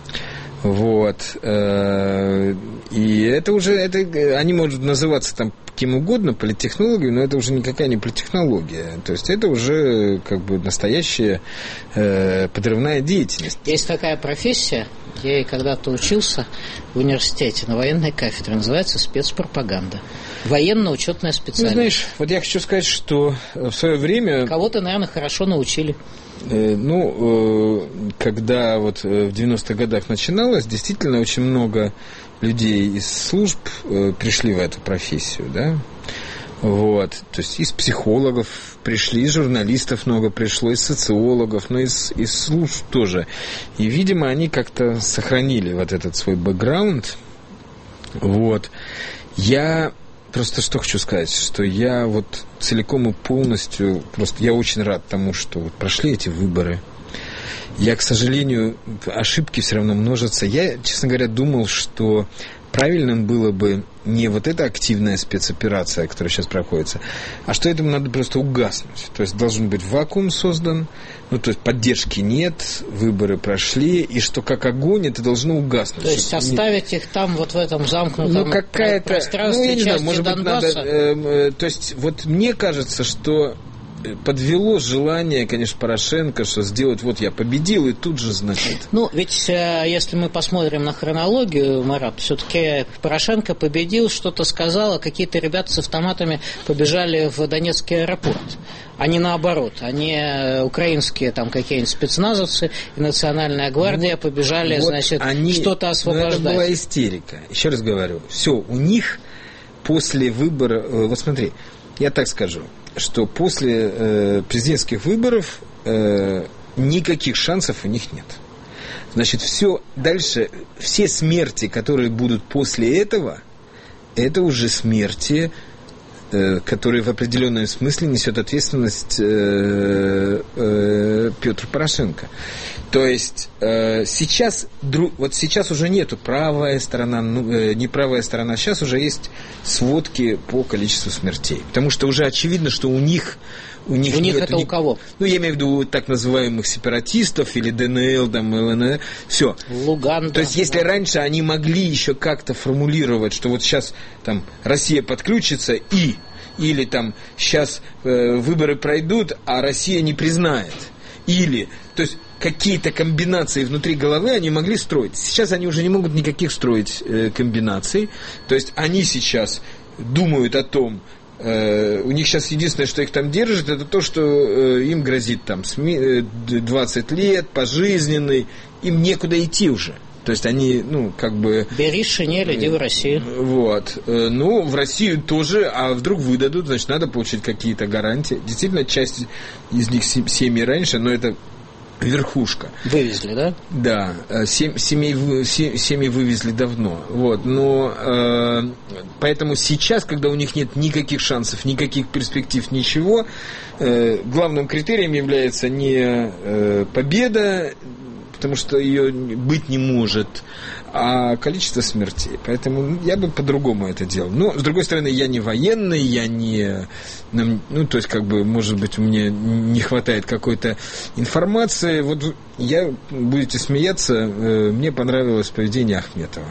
Вот. Э, и это уже, это, они могут называться там кем угодно, политтехнологами, но это уже никакая не политтехнология. То есть это уже как бы настоящая э, подрывная деятельность. Есть такая профессия, я ей когда-то учился в университете на военной кафедре, называется спецпропаганда. Военно-учетная специальность. Ну, знаешь, вот я хочу сказать, что в свое время... Кого-то, наверное, хорошо научили. Э, ну, э, когда вот в девяностых годах начиналось, действительно очень много людей из служб э, пришли в эту профессию, да, вот, то есть из психологов пришли, из журналистов много пришло, из социологов, но из, из служб тоже, и, видимо, они как-то сохранили вот этот свой бэкграунд, вот, я просто что хочу сказать, что я вот целиком и полностью, просто я очень рад тому, что вот прошли эти выборы. Я, к сожалению, ошибки все равно множатся. Я, честно говоря, думал, что правильным было бы не вот эта активная спецоперация, которая сейчас проходится, а что этому надо просто угаснуть. То есть должен быть вакуум создан, ну, то есть поддержки нет, выборы прошли, и что как огонь это должно угаснуть. То есть оставить их там вот в этом замкнутом ну, какая-то, пространстве, ну, я не знаю, части может быть, Донбасса? надо, э, э, то есть вот мне кажется, что подвело желание, конечно, Порошенко, что сделать, вот я победил, и тут же, значит... Ну, ведь если мы посмотрим на хронологию, Марат, все-таки Порошенко победил, что-то сказал, а какие-то ребята с автоматами побежали в Донецкий аэропорт. А не наоборот. Они, украинские там какие-нибудь спецназовцы и Национальная гвардия вот, побежали, вот значит, они, что-то освобождать. Ну, это была истерика. Еще раз говорю, все, у них после выбора... Вот смотри, я так скажу, что после э, президентских выборов э, никаких шансов у них нет. Значит, все дальше, все смерти, которые будут после этого, это уже смерти, э, которые в определенном смысле несет ответственность э, э, Петр Порошенко. То есть э, сейчас, вот сейчас уже нету правая сторона, ну, э, неправая сторона, сейчас уже есть сводки по количеству смертей. Потому что уже очевидно, что у них... У них, у них это ни... у кого? Ну, я имею в виду так называемых сепаратистов или ДНЛ, там, ЛНР, все. Луган, То есть, если да. раньше они могли еще как-то формулировать, что вот сейчас там Россия подключится и, или там сейчас э, выборы пройдут, а Россия не признает. Или, то есть, какие-то комбинации внутри головы они могли строить. Сейчас они уже не могут никаких строить э, комбинаций. То есть, они сейчас думают о том, э, у них сейчас единственное, что их там держит, это то, что э, им грозит там двадцать лет, пожизненный, им некуда идти уже. То есть они, ну, как бы... Бери шинель, иди в Россию. Вот. Ну, в Россию тоже, а вдруг выдадут, значит, надо получить какие-то гарантии. Действительно, часть из них семьи раньше, но это верхушка. Вывезли, да? Да, семь, семей, семьи вывезли давно. Вот. Но э, поэтому сейчас, когда у них нет никаких шансов, никаких перспектив, ничего, э, главным критерием является не э, победа, потому что ее быть не может, а количество смертей. Поэтому я бы по-другому это делал. Но, с другой стороны, я не военный, я не... Ну, то есть, как бы, может быть, мне не хватает какой-то информации. Вот я, будете смеяться, мне понравилось поведение Ахметова.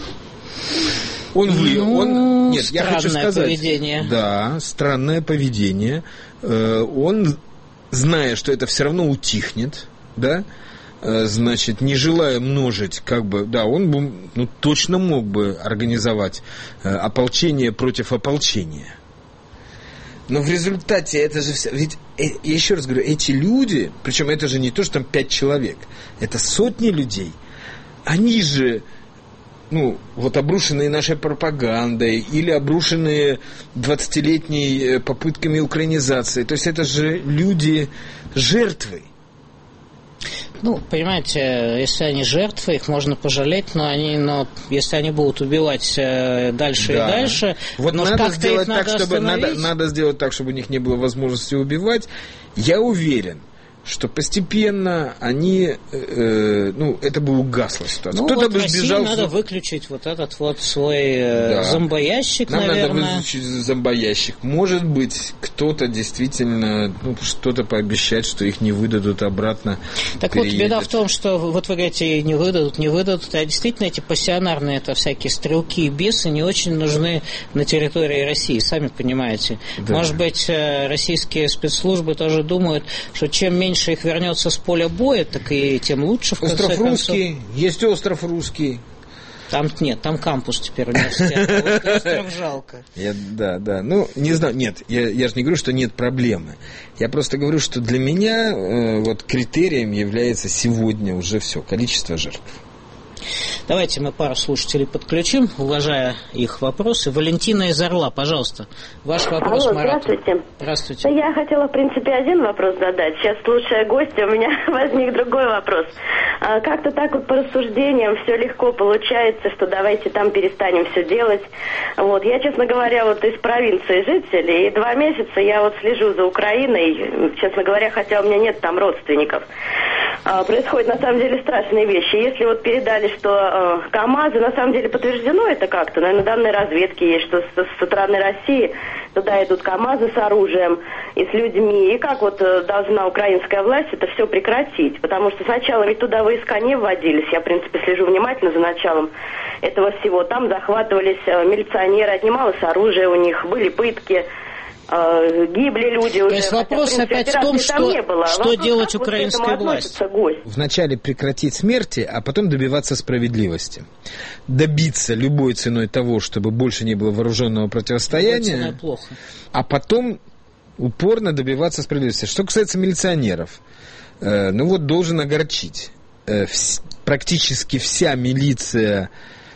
Он вы, ну, он, нет, я хочу сказать, поведение. Да, странное поведение. Он, зная, что это все равно утихнет, да, значит, не желая множить, как бы, да, он бы, ну, точно мог бы организовать ополчение против ополчения. Но в результате это же все... Ведь, я еще раз говорю, эти люди, причем это же не то, что там пять человек, это сотни людей, они же... ну, вот обрушенные нашей пропагандой или обрушенные двадцатилетней попытками украинизации. То есть это же люди жертвы. Ну, понимаете, если они жертвы, их можно пожалеть, но они, но если они будут убивать дальше да. и дальше, вот но надо как-то сделать их так, надо чтобы надо, надо сделать так, чтобы у них не было возможности убивать. Я уверен, что постепенно они, э, ну, это бы угасло ситуация. Ну, кто-то вот бы России сбежал. Надо в... выключить вот этот вот свой э, да. зомбоящик, Нам наверное. Нам надо выключить зомбоящик. Может быть, кто-то действительно, ну, что-то пообещать, что их не выдадут обратно. Так переедет. Вот, беда в том, что, вот вы говорите, не выдадут, не выдадут, а действительно эти пассионарные, это всякие стрелки и бесы не очень нужны на территории России, сами понимаете. Да. Может быть, российские спецслужбы тоже думают, что чем меньше их вернется с поля боя, так и тем лучше, в конце остров концов. Русский, есть остров Русский. Там нет, там кампус теперь университета, а вот остров жалко. Я, да, да, ну, не знаю, нет, я, я же не говорю, что нет проблемы. Я просто говорю, что для меня э, вот критерием является сегодня уже все, количество жертв. Давайте мы пару слушателей подключим, уважая их вопросы. Валентина из Орла, пожалуйста. Ваш вопрос, Алло, Марату. Здравствуйте. Здравствуйте. Я хотела, в принципе, один вопрос задать. Сейчас, слушая гостя, у меня возник другой вопрос. А, как-то так вот по рассуждениям все легко получается, что давайте там перестанем все делать. Вот. Я, честно говоря, вот из провинции жителей, и два месяца я вот слежу за Украиной, честно говоря, хотя у меня нет там родственников. А, происходят, на самом деле, страшные вещи. Если вот передали, что э, КАМАЗы, на самом деле, подтверждено это как-то, наверное, данные разведки есть, что с, со стороны России туда идут КАМАЗы с оружием и с людьми. И как вот э, должна украинская власть это все прекратить? Потому что сначала ведь туда войска не вводились. Я, в принципе, слежу внимательно за началом этого всего. Там захватывались э, милиционеры, отнималось оружие у них, были пытки. Гибли люди уже. То есть вопрос хотя, в принципе, опять в том, что, что вопрос, делать украинская власть? Вначале прекратить смерти, а потом добиваться справедливости. Добиться любой ценой того, чтобы больше не было вооруженного противостояния, плохо. А потом упорно добиваться справедливости. Что касается милиционеров, э, ну вот должен огорчить. Э, вс- практически вся милиция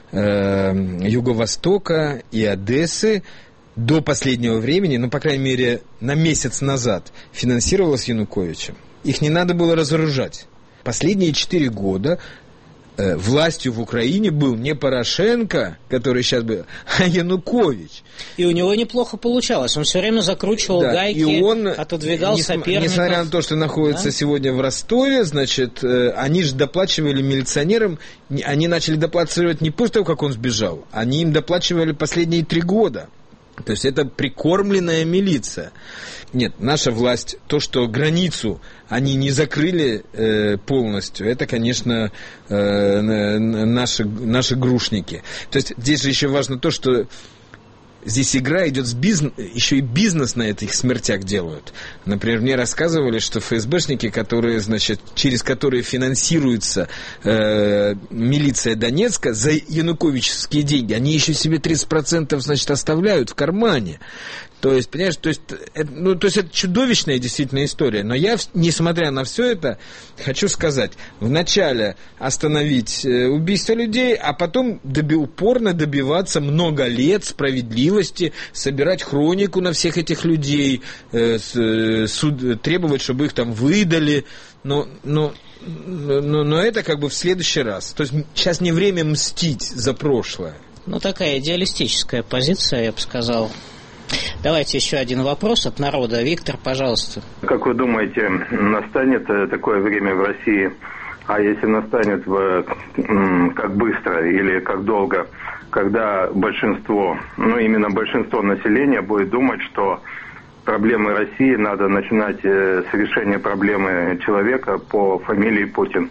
э, Юго-Востока и Одессы до последнего времени, ну, по крайней мере, на месяц назад, финансировалась Януковичем. Их не надо было разоружать. Последние четыре года э, властью в Украине был не Порошенко, который сейчас был, а Янукович. И у него неплохо получалось. Он все время закручивал да, гайки, и он, отодвигал несм- соперников. Несмотря на то, что находится да? сегодня в Ростове, значит, э, они же доплачивали милиционерам, они начали доплачивать не после того, как он сбежал, они им доплачивали последние три года. То есть это прикормленная милиция. Нет, наша власть, то, что границу они не закрыли э, полностью, это, конечно, э, наши, наши грушники. То есть здесь же еще важно то, что здесь игра идет с бизнес, еще и бизнес на этих смертях делают. Например, мне рассказывали, что ФСБшники, которые, значит, через которые финансируется э, милиция Донецка за януковические деньги, они еще себе тридцать процентов, значит, оставляют в кармане. То есть, понимаешь, то есть, это, ну, то есть это чудовищная действительно история. Но я, несмотря на все это, хочу сказать, вначале остановить э, убийство людей, а потом доби, упорно добиваться много лет справедливости, собирать хронику на всех этих людей, э, с, суд, требовать, чтобы их там выдали. Но, но, но, но это как бы в следующий раз. То есть сейчас не время мстить за прошлое. Ну, такая идеалистическая позиция, я бы сказал. Давайте еще один вопрос от народа. Виктор, пожалуйста. Как вы думаете, настанет такое время в России, А если настанет в, как быстро или как долго, когда большинство, ну именно большинство населения будет думать, что проблемы России надо начинать с решения проблемы человека по фамилии Путин.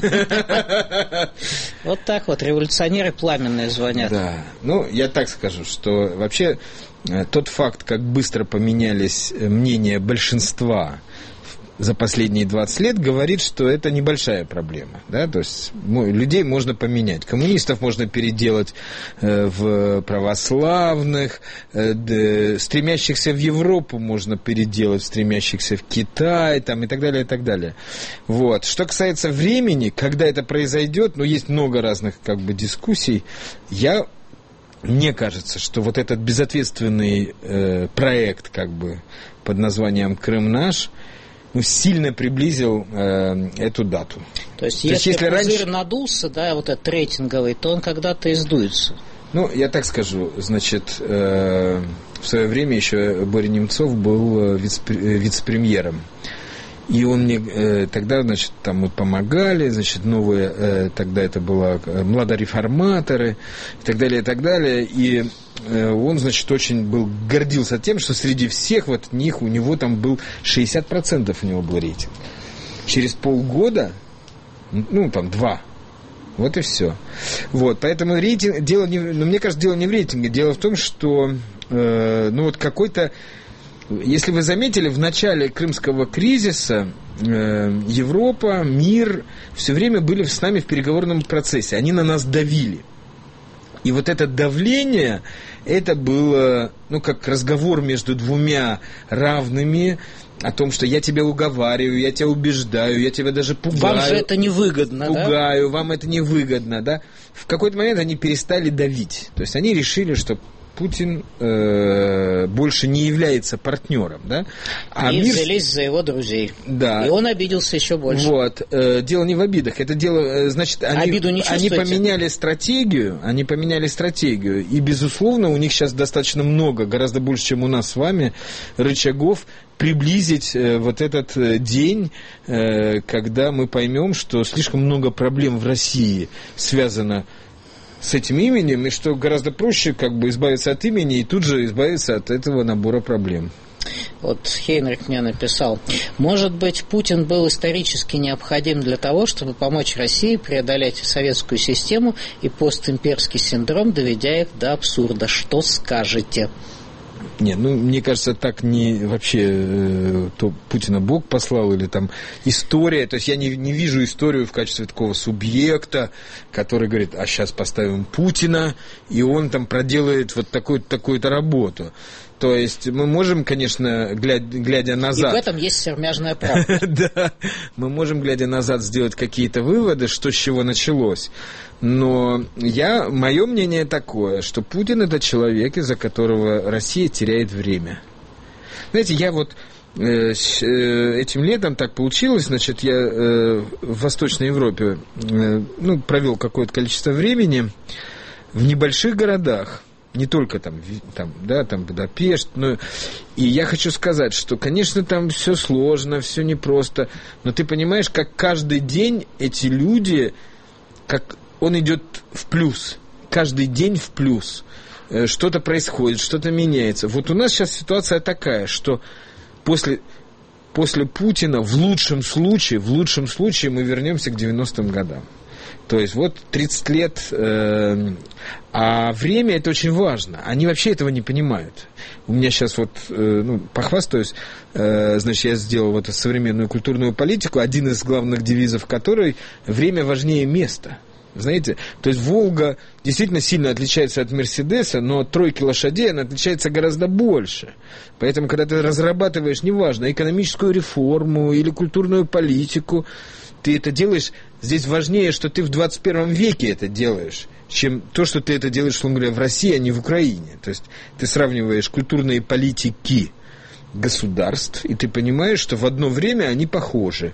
Вот так вот, революционеры пламенные звонят. Да, ну я так скажу, что вообще тот факт, как быстро поменялись мнения большинства за последние двадцать лет, говорит, что это небольшая проблема. Да? То есть людей можно поменять. Коммунистов можно переделать э, в православных, э, стремящихся в Европу можно переделать, стремящихся в Китай там, и так далее, и так далее. Вот. Что касается времени, когда это произойдет, ну, есть много разных как бы, дискуссий. Я, мне кажется, что вот этот безответственный э, проект как бы, под названием «Крым наш», ну, сильно приблизил э, эту дату. То есть, то если, если пузырь раньше... надулся, да, вот этот рейтинговый, то он когда-то и сдуется. Ну, я так скажу, значит, э, в свое время еще Боря Немцов был вице-премьером. И он мне э, тогда, значит, там мы помогали, значит, новые, э, тогда это было э, младореформаторы и так далее, и так далее. И э, он, значит, очень был, гордился тем, что среди всех вот них у него там был шестьдесят процентов у него был рейтинг. Через полгода, ну, там, два, вот и все. Вот, поэтому рейтинг, дело не, ну, мне кажется, дело не в рейтинге, дело в том, что, э, ну, вот какой-то... Если вы заметили, в начале крымского кризиса э, Европа, мир все время были с нами в переговорном процессе. Они на нас давили. И вот это давление, это было, ну, как разговор между двумя равными о том, что я тебя уговариваю, я тебя убеждаю, я тебя даже пугаю. Вам же это невыгодно, пугаю, да? Пугаю, вам это невыгодно, да? В какой-то момент они перестали давить. То есть они решили, что Путин э, больше не является партнером, да? А и мир... взялись за его друзей. Да. И он обиделся еще больше. Вот. Э, дело не в обидах. Это дело, э, значит, они, Обиду не они поменяли стратегию, они поменяли стратегию. И, безусловно, у них сейчас достаточно много, гораздо больше, чем у нас с вами, рычагов приблизить э, вот этот э, день, э, когда мы поймем, что слишком много проблем в России связано с этим именем, и что гораздо проще как бы избавиться от имени и тут же избавиться от этого набора проблем. Вот Хейнрих мне написал: может быть, Путин был исторически необходим для того, чтобы помочь России преодолеть советскую систему и постимперский синдром, доведя их до абсурда. Что скажете? Нет, ну, мне кажется, так не вообще э, то Путина Бог послал или там история. То есть я не, не вижу историю в качестве такого субъекта, который говорит, а сейчас поставим Путина, и он там проделает вот такую-то, такую-то работу. То есть мы можем, конечно, глядя, глядя назад... И в этом есть сермяжная правда. Да, мы можем, глядя назад, сделать какие-то выводы, что с чего началось. Но я, мое мнение такое, что Путин – это человек, из-за которого Россия теряет время. Знаете, я вот э, с, э, этим летом так получилось, значит, я э, в Восточной Европе э, ну, провел какое-то количество времени в небольших городах. Не только там, там, да, там Будапешт, но и я хочу сказать, что, конечно, там все сложно, все непросто, но ты понимаешь, как каждый день эти люди, как он идет в плюс, каждый день в плюс, что-то происходит, что-то меняется. Вот у нас сейчас ситуация такая, что после, после Путина в лучшем случае, в лучшем случае мы вернемся к девяностым годам. То есть вот тридцать лет, э, а время это очень важно. Они вообще этого не понимают. У меня сейчас вот, э, ну, похвастаюсь, э, значит, я сделал вот современную культурную политику, один из главных девизов которой время важнее места. Знаете, то есть Волга действительно сильно отличается от Мерседеса, но от тройки лошадей она отличается гораздо больше. Поэтому, когда ты разрабатываешь, неважно, экономическую реформу или культурную политику, ты это делаешь, здесь важнее, что ты в двадцать первом веке это делаешь, чем то, что ты это делаешь, условно говоря, в России, а не в Украине. То есть ты сравниваешь культурные политики государств, и ты понимаешь, что в одно время они похожи.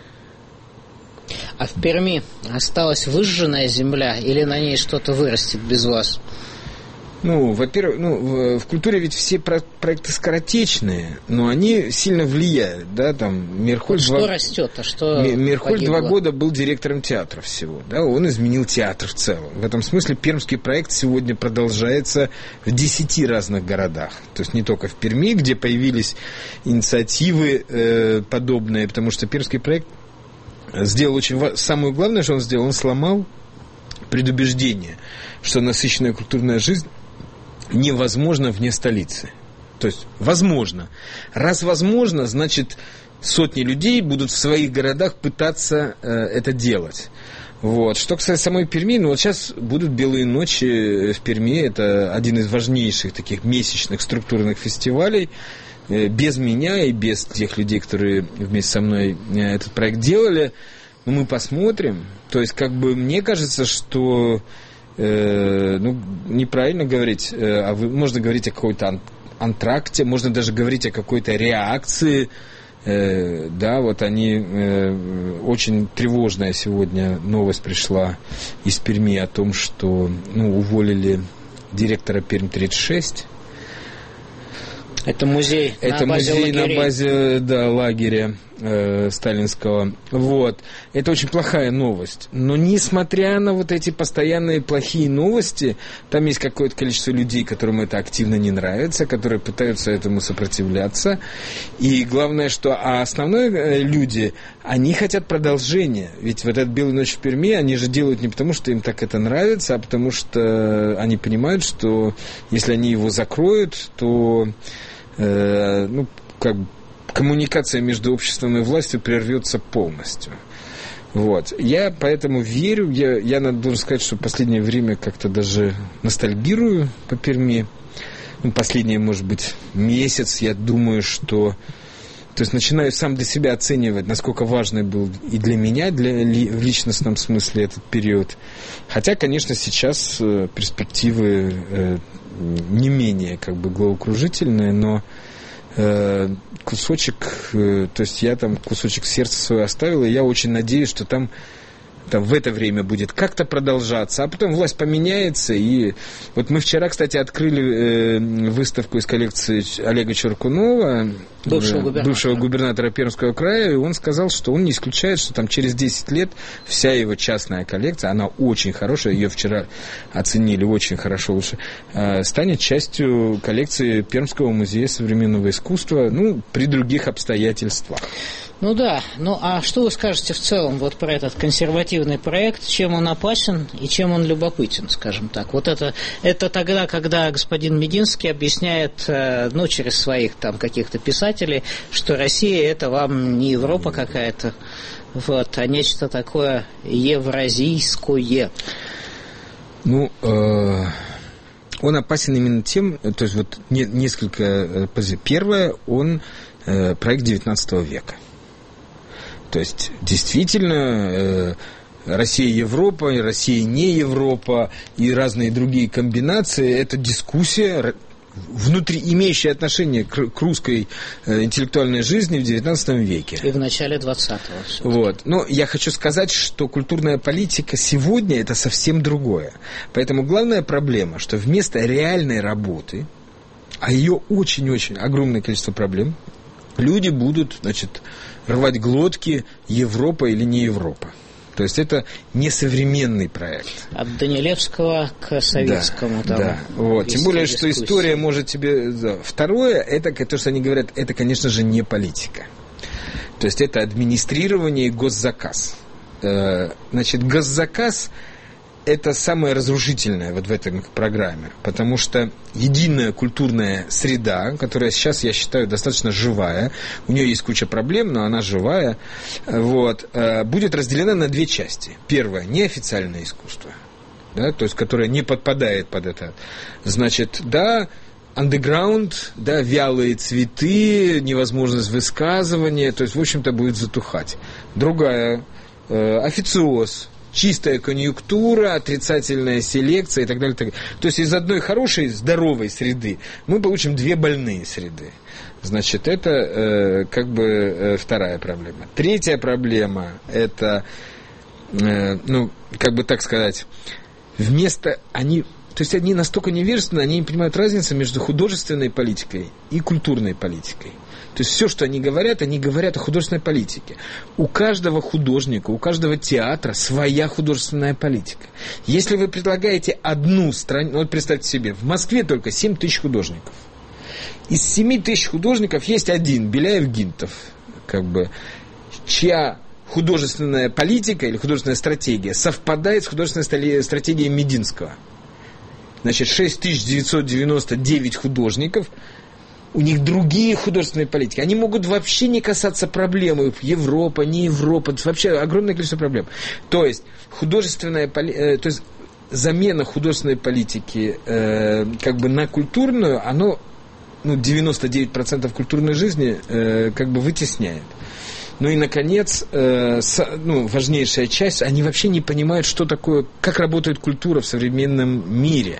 А в Перми осталась выжженная земля или на ней что-то вырастет без вас? Ну, во-первых, ну, в, в культуре ведь все про- проекты скоротечные, но они сильно влияют, да, там, Мирхольд... Вот два... что растет, а что Мирхольд погибло? два года был директором театра всего, да, он изменил театр в целом. В этом смысле пермский проект сегодня продолжается в десяти разных городах, то есть не только в Перми, где появились инициативы э, подобные, потому что пермский проект сделал очень... Ва... Самое главное, что он сделал, он сломал предубеждение, что насыщенная культурная жизнь невозможно вне столицы. То есть, возможно. Раз возможно, значит, сотни людей будут в своих городах пытаться э, это делать. Вот. Что касается самой Перми, ну вот сейчас будут «Белые ночи» в Перми. Это один из важнейших таких месячных структурных фестивалей. Э, без меня и без тех людей, которые вместе со мной э, этот проект делали. Ну, мы посмотрим. То есть, как бы, мне кажется, что... Э, ну, неправильно говорить, э, а вы, можно говорить о какой-то ан- антракте, можно даже говорить о какой-то реакции, э, да, вот они, э, очень тревожная сегодня новость пришла из Перми о том, что, ну, уволили директора Пермь тридцать шесть. Это музей Это на базе музей лагерей. на базе, да, лагеря э, сталинского. Вот. Это очень плохая новость. Но несмотря на вот эти постоянные плохие новости, там есть какое-то количество людей, которым это активно не нравится, которые пытаются этому сопротивляться. И главное, что а основные люди, они хотят продолжения. Ведь вот этот «Белую ночь» в Перми, они же делают не потому, что им так это нравится, а потому что они понимают, что если они его закроют, то... Э, ну, как бы коммуникация между обществом и властью прервется полностью. Вот. Я поэтому верю, я, я должен сказать, что в последнее время как-то даже ностальгирую по Перми. Ну, последние, может быть, месяц, я думаю, что... То есть начинаю сам для себя оценивать, насколько важный был и для меня, для, ли, в личностном смысле этот период. Хотя, конечно, сейчас э, перспективы э, не менее как бы головокружительные, но э, кусочек, э, то есть я там кусочек сердца своего оставил, и я очень надеюсь, что там, там в это время будет как-то продолжаться, а потом власть поменяется. И вот мы вчера, кстати, открыли э, выставку из коллекции Олега Чуркунова, бывшего губернатора. бывшего губернатора Пермского края, и он сказал, что он не исключает, что там через десять лет вся его частная коллекция, она очень хорошая, ее вчера оценили очень хорошо, лучше, э, станет частью коллекции Пермского музея современного искусства, ну, при других обстоятельствах. Ну да, ну а что вы скажете в целом вот про этот консервативный проект, чем он опасен и чем он любопытен, скажем так? Вот это, это тогда, когда господин Мединский объясняет, ну, через своих там каких-то писателей, что Россия это вам не Европа какая-то, вот, а нечто такое евразийское. Ну, э, он опасен именно тем, то есть вот не, несколько позиций. Первое, он э, проект девятнадцатого века. То есть, действительно, э, Россия Европа, и Россия не Европа, и разные другие комбинации, это дискуссия, внутри, имеющая отношение к, к русской э, интеллектуальной жизни в девятнадцатом веке. И в начале двадцатого. Вот. Но я хочу сказать, что культурная политика сегодня это совсем другое. Поэтому главная проблема, что вместо реальной работы, а ее очень-очень огромное количество проблем, люди будут, значит, рвать глотки, Европа или не Европа. То есть это не современный проект. От Данилевского к советскому. Да, там, да. Вот. Тем более, дискуссии. что история может тебе... Да. Второе, это то, что они говорят, это, конечно же, не политика. То есть это администрирование и госзаказ. Значит, госзаказ это самое разрушительное вот в этой программе, потому что единая культурная среда, которая сейчас, я считаю, достаточно живая, у нее есть куча проблем, но она живая, вот, будет разделена на две части. Первое, неофициальное искусство, да, то есть, которое не подпадает под это. Значит, да, андеграунд, да, вялые цветы, невозможность высказывания, то есть, в общем-то, будет затухать. Другая, официоз, чистая конъюнктура, отрицательная селекция и так далее, так далее. То есть из одной хорошей, здоровой среды мы получим две больные среды. Значит, это э, как бы э, вторая проблема. Третья проблема – это, э, ну, как бы так сказать, вместо, они То есть они настолько невежественны, они не понимают разницы между художественной политикой и культурной политикой. То есть все, что они говорят, они говорят о художественной политике. У каждого художника, у каждого театра своя художественная политика. Если вы предлагаете одну страницу, вот представьте себе, в Москве только семь тысяч художников. Из семь тысяч художников есть один, Беляев-Гинтов, как бы, чья художественная политика или художественная стратегия совпадает с художественной стратегией Мединского. Значит, шесть тысяч девятьсот девяносто девять художников, у них другие художественные политики. Они могут вообще не касаться проблемы. Европа, не Европа. Вообще огромное количество проблем. То есть, художественная политика, то есть замена художественной политики э, как бы на культурную, оно ну, девяносто девять процентов культурной жизни э, как бы вытесняет. Ну и, наконец, э, с, ну, важнейшая часть, они вообще не понимают, что такое, как работает культура в современном мире.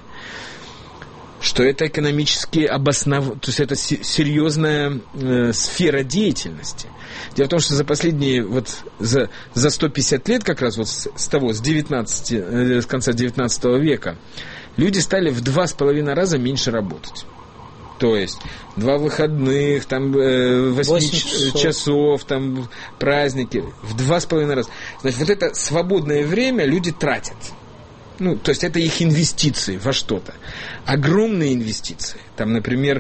Что это экономически обоснов... то есть это серьезная э, сфера деятельности. Дело в том, что за последние, вот за, за сто пятьдесят лет, как раз вот с, с того, с, девятнадцати, э, с конца девятнадцатого века, люди стали в два с половиной раза меньше работать. То есть два выходных, там э, восемь часов. часов, там праздники, в два с половиной раза. Значит, вот это свободное время люди тратят. Ну, то есть это их инвестиции во что-то. Огромные инвестиции. Там, например,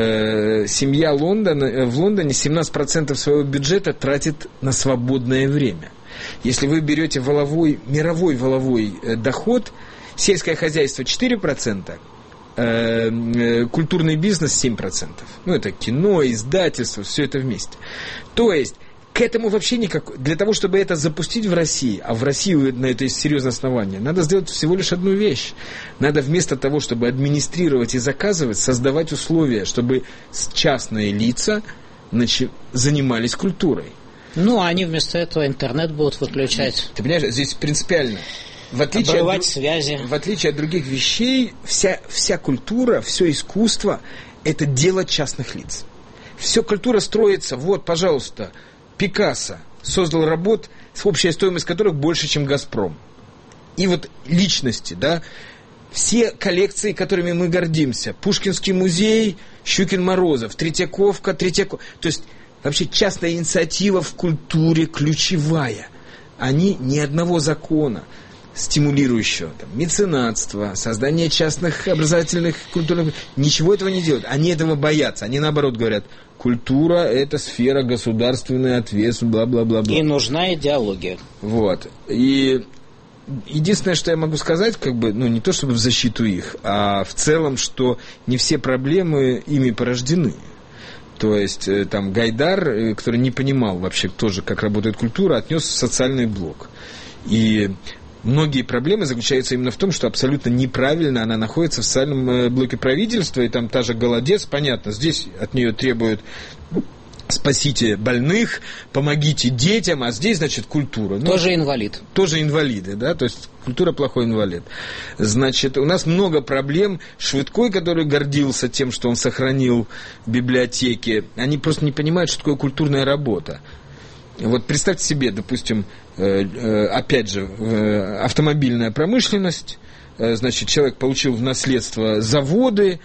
э, семья Лондона, в Лондоне семнадцать процентов своего бюджета тратит на свободное время. Если вы берете воловой, мировой воловой э, доход, сельское хозяйство четыре процента, э, э, культурный бизнес семь процентов. Ну, это кино, издательство, все это вместе. То есть к этому вообще никак... Для того, чтобы это запустить в России, а в России на это есть серьезное основание, надо сделать всего лишь одну вещь. Надо вместо того, чтобы администрировать и заказывать, создавать условия, чтобы частные лица значит, занимались культурой. Ну, а они вместо этого интернет будут выключать. Ты понимаешь, здесь принципиально. В отличие, обрывать от, связи. В отличие от других вещей, вся, вся культура, все искусство – это дело частных лиц. Все культура строится, вот, пожалуйста, Пикассо создал работ, общая стоимость которых больше, чем «Газпром». И вот личности, да, все коллекции, которыми мы гордимся, Пушкинский музей, Щукин-Морозов, Третьяковка, Третьяков... То есть вообще частная инициатива в культуре ключевая. Они ни одного закона стимулирующего, там, меценатства, создание частных образовательных, культурных... Ничего этого не делают. Они этого боятся. Они, наоборот, говорят, культура – это сфера государственной ответственности, бла-бла-бла-бла. И нужна идеология. Вот. И единственное, что я могу сказать, как бы, ну, не то чтобы в защиту их, а в целом, что не все проблемы ими порождены. То есть, там, Гайдар, который не понимал вообще тоже, как работает культура, отнес в социальный блок. И многие проблемы заключаются именно в том, что абсолютно неправильно она находится в социальном блоке правительства, и там та же Голодец, понятно, здесь от нее требуют спасите больных, помогите детям, а здесь, значит, культура. Ну, тоже инвалид. Тоже инвалиды, да, то есть культура плохой инвалид. Значит, у нас много проблем. Швыдкой, который гордился тем, что он сохранил библиотеки, они просто не понимают, что такое культурная работа. Вот представьте себе, допустим, опять же, автомобильная промышленность, значит, человек получил в наследство заводы,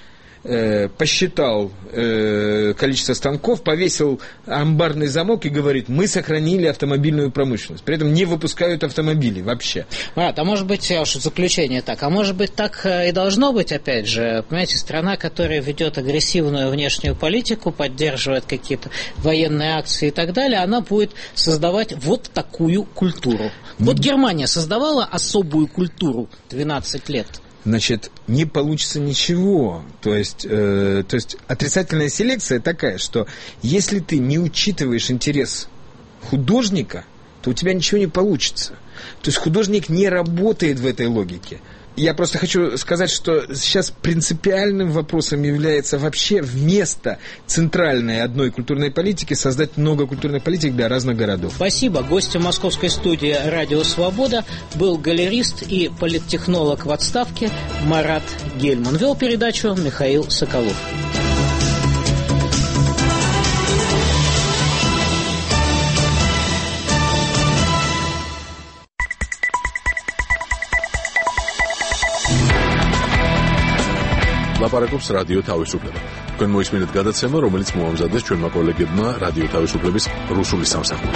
посчитал количество станков, повесил амбарный замок и говорит, мы сохранили автомобильную промышленность. При этом не выпускают автомобили вообще. Марат, а может быть, уж заключение так, а может быть так и должно быть, опять же, понимаете, страна, которая ведет агрессивную внешнюю политику, поддерживает какие-то военные акции и так далее, она будет создавать вот такую культуру. Вот Германия создавала особую культуру двенадцать лет. Значит, не получится ничего. То есть, э, то есть отрицательная селекция такая, что если ты не учитываешь интерес художника, то у тебя ничего не получится. То есть художник не работает в этой логике. Я просто хочу сказать, что сейчас принципиальным вопросом является вообще вместо центральной одной культурной политики создать много культурных политик для разных городов. Спасибо. Гостем московской студии «Радио Свобода» был галерист и политтехнолог в отставке Марат Гельман. Вел передачу Михаил Соколов. ლაპარაკობს რადიო თავისუფლება. თქვენ მოისმინეთ გადაცემა, რომელიც მოამზადეს ჩვენმა კოლეგებმა რადიო თავისუფლების რუსული სამსახური.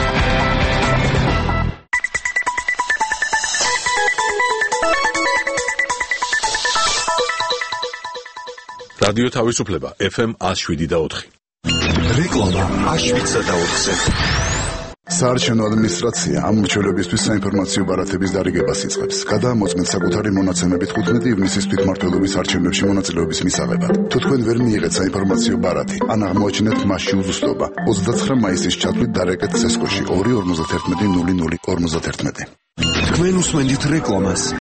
რადიო თავისუფლება ეფ ემ ათს შვიდი და ოთხი. რეკლამა ათს შვიდსა და ოთხზე. საარჩევნო ადმინისტრაცია ამ მრჩეველებისთვის საინფორმაციო ბარათების დარიგებას იწყებს. გადაამოწმეთ საკუთარი მონაცემებით ხუთმეტი ივნისის თვითმმართველობის არჩევნებში მონაწილეობის მისაღებად. თუ თქვენ ვერ მიიღეთ საინფორმაციო ბარათი, ან აღმოაჩინეთ მასში უზუსტობა, ოცდაცხრა მაისის ჩათვლით დარეკეთ სესკოში ორი ორმოცდაერთმეტი ნული ნული ორმოცდაერთმეტი. თქვენ უსმენთ რეკლამას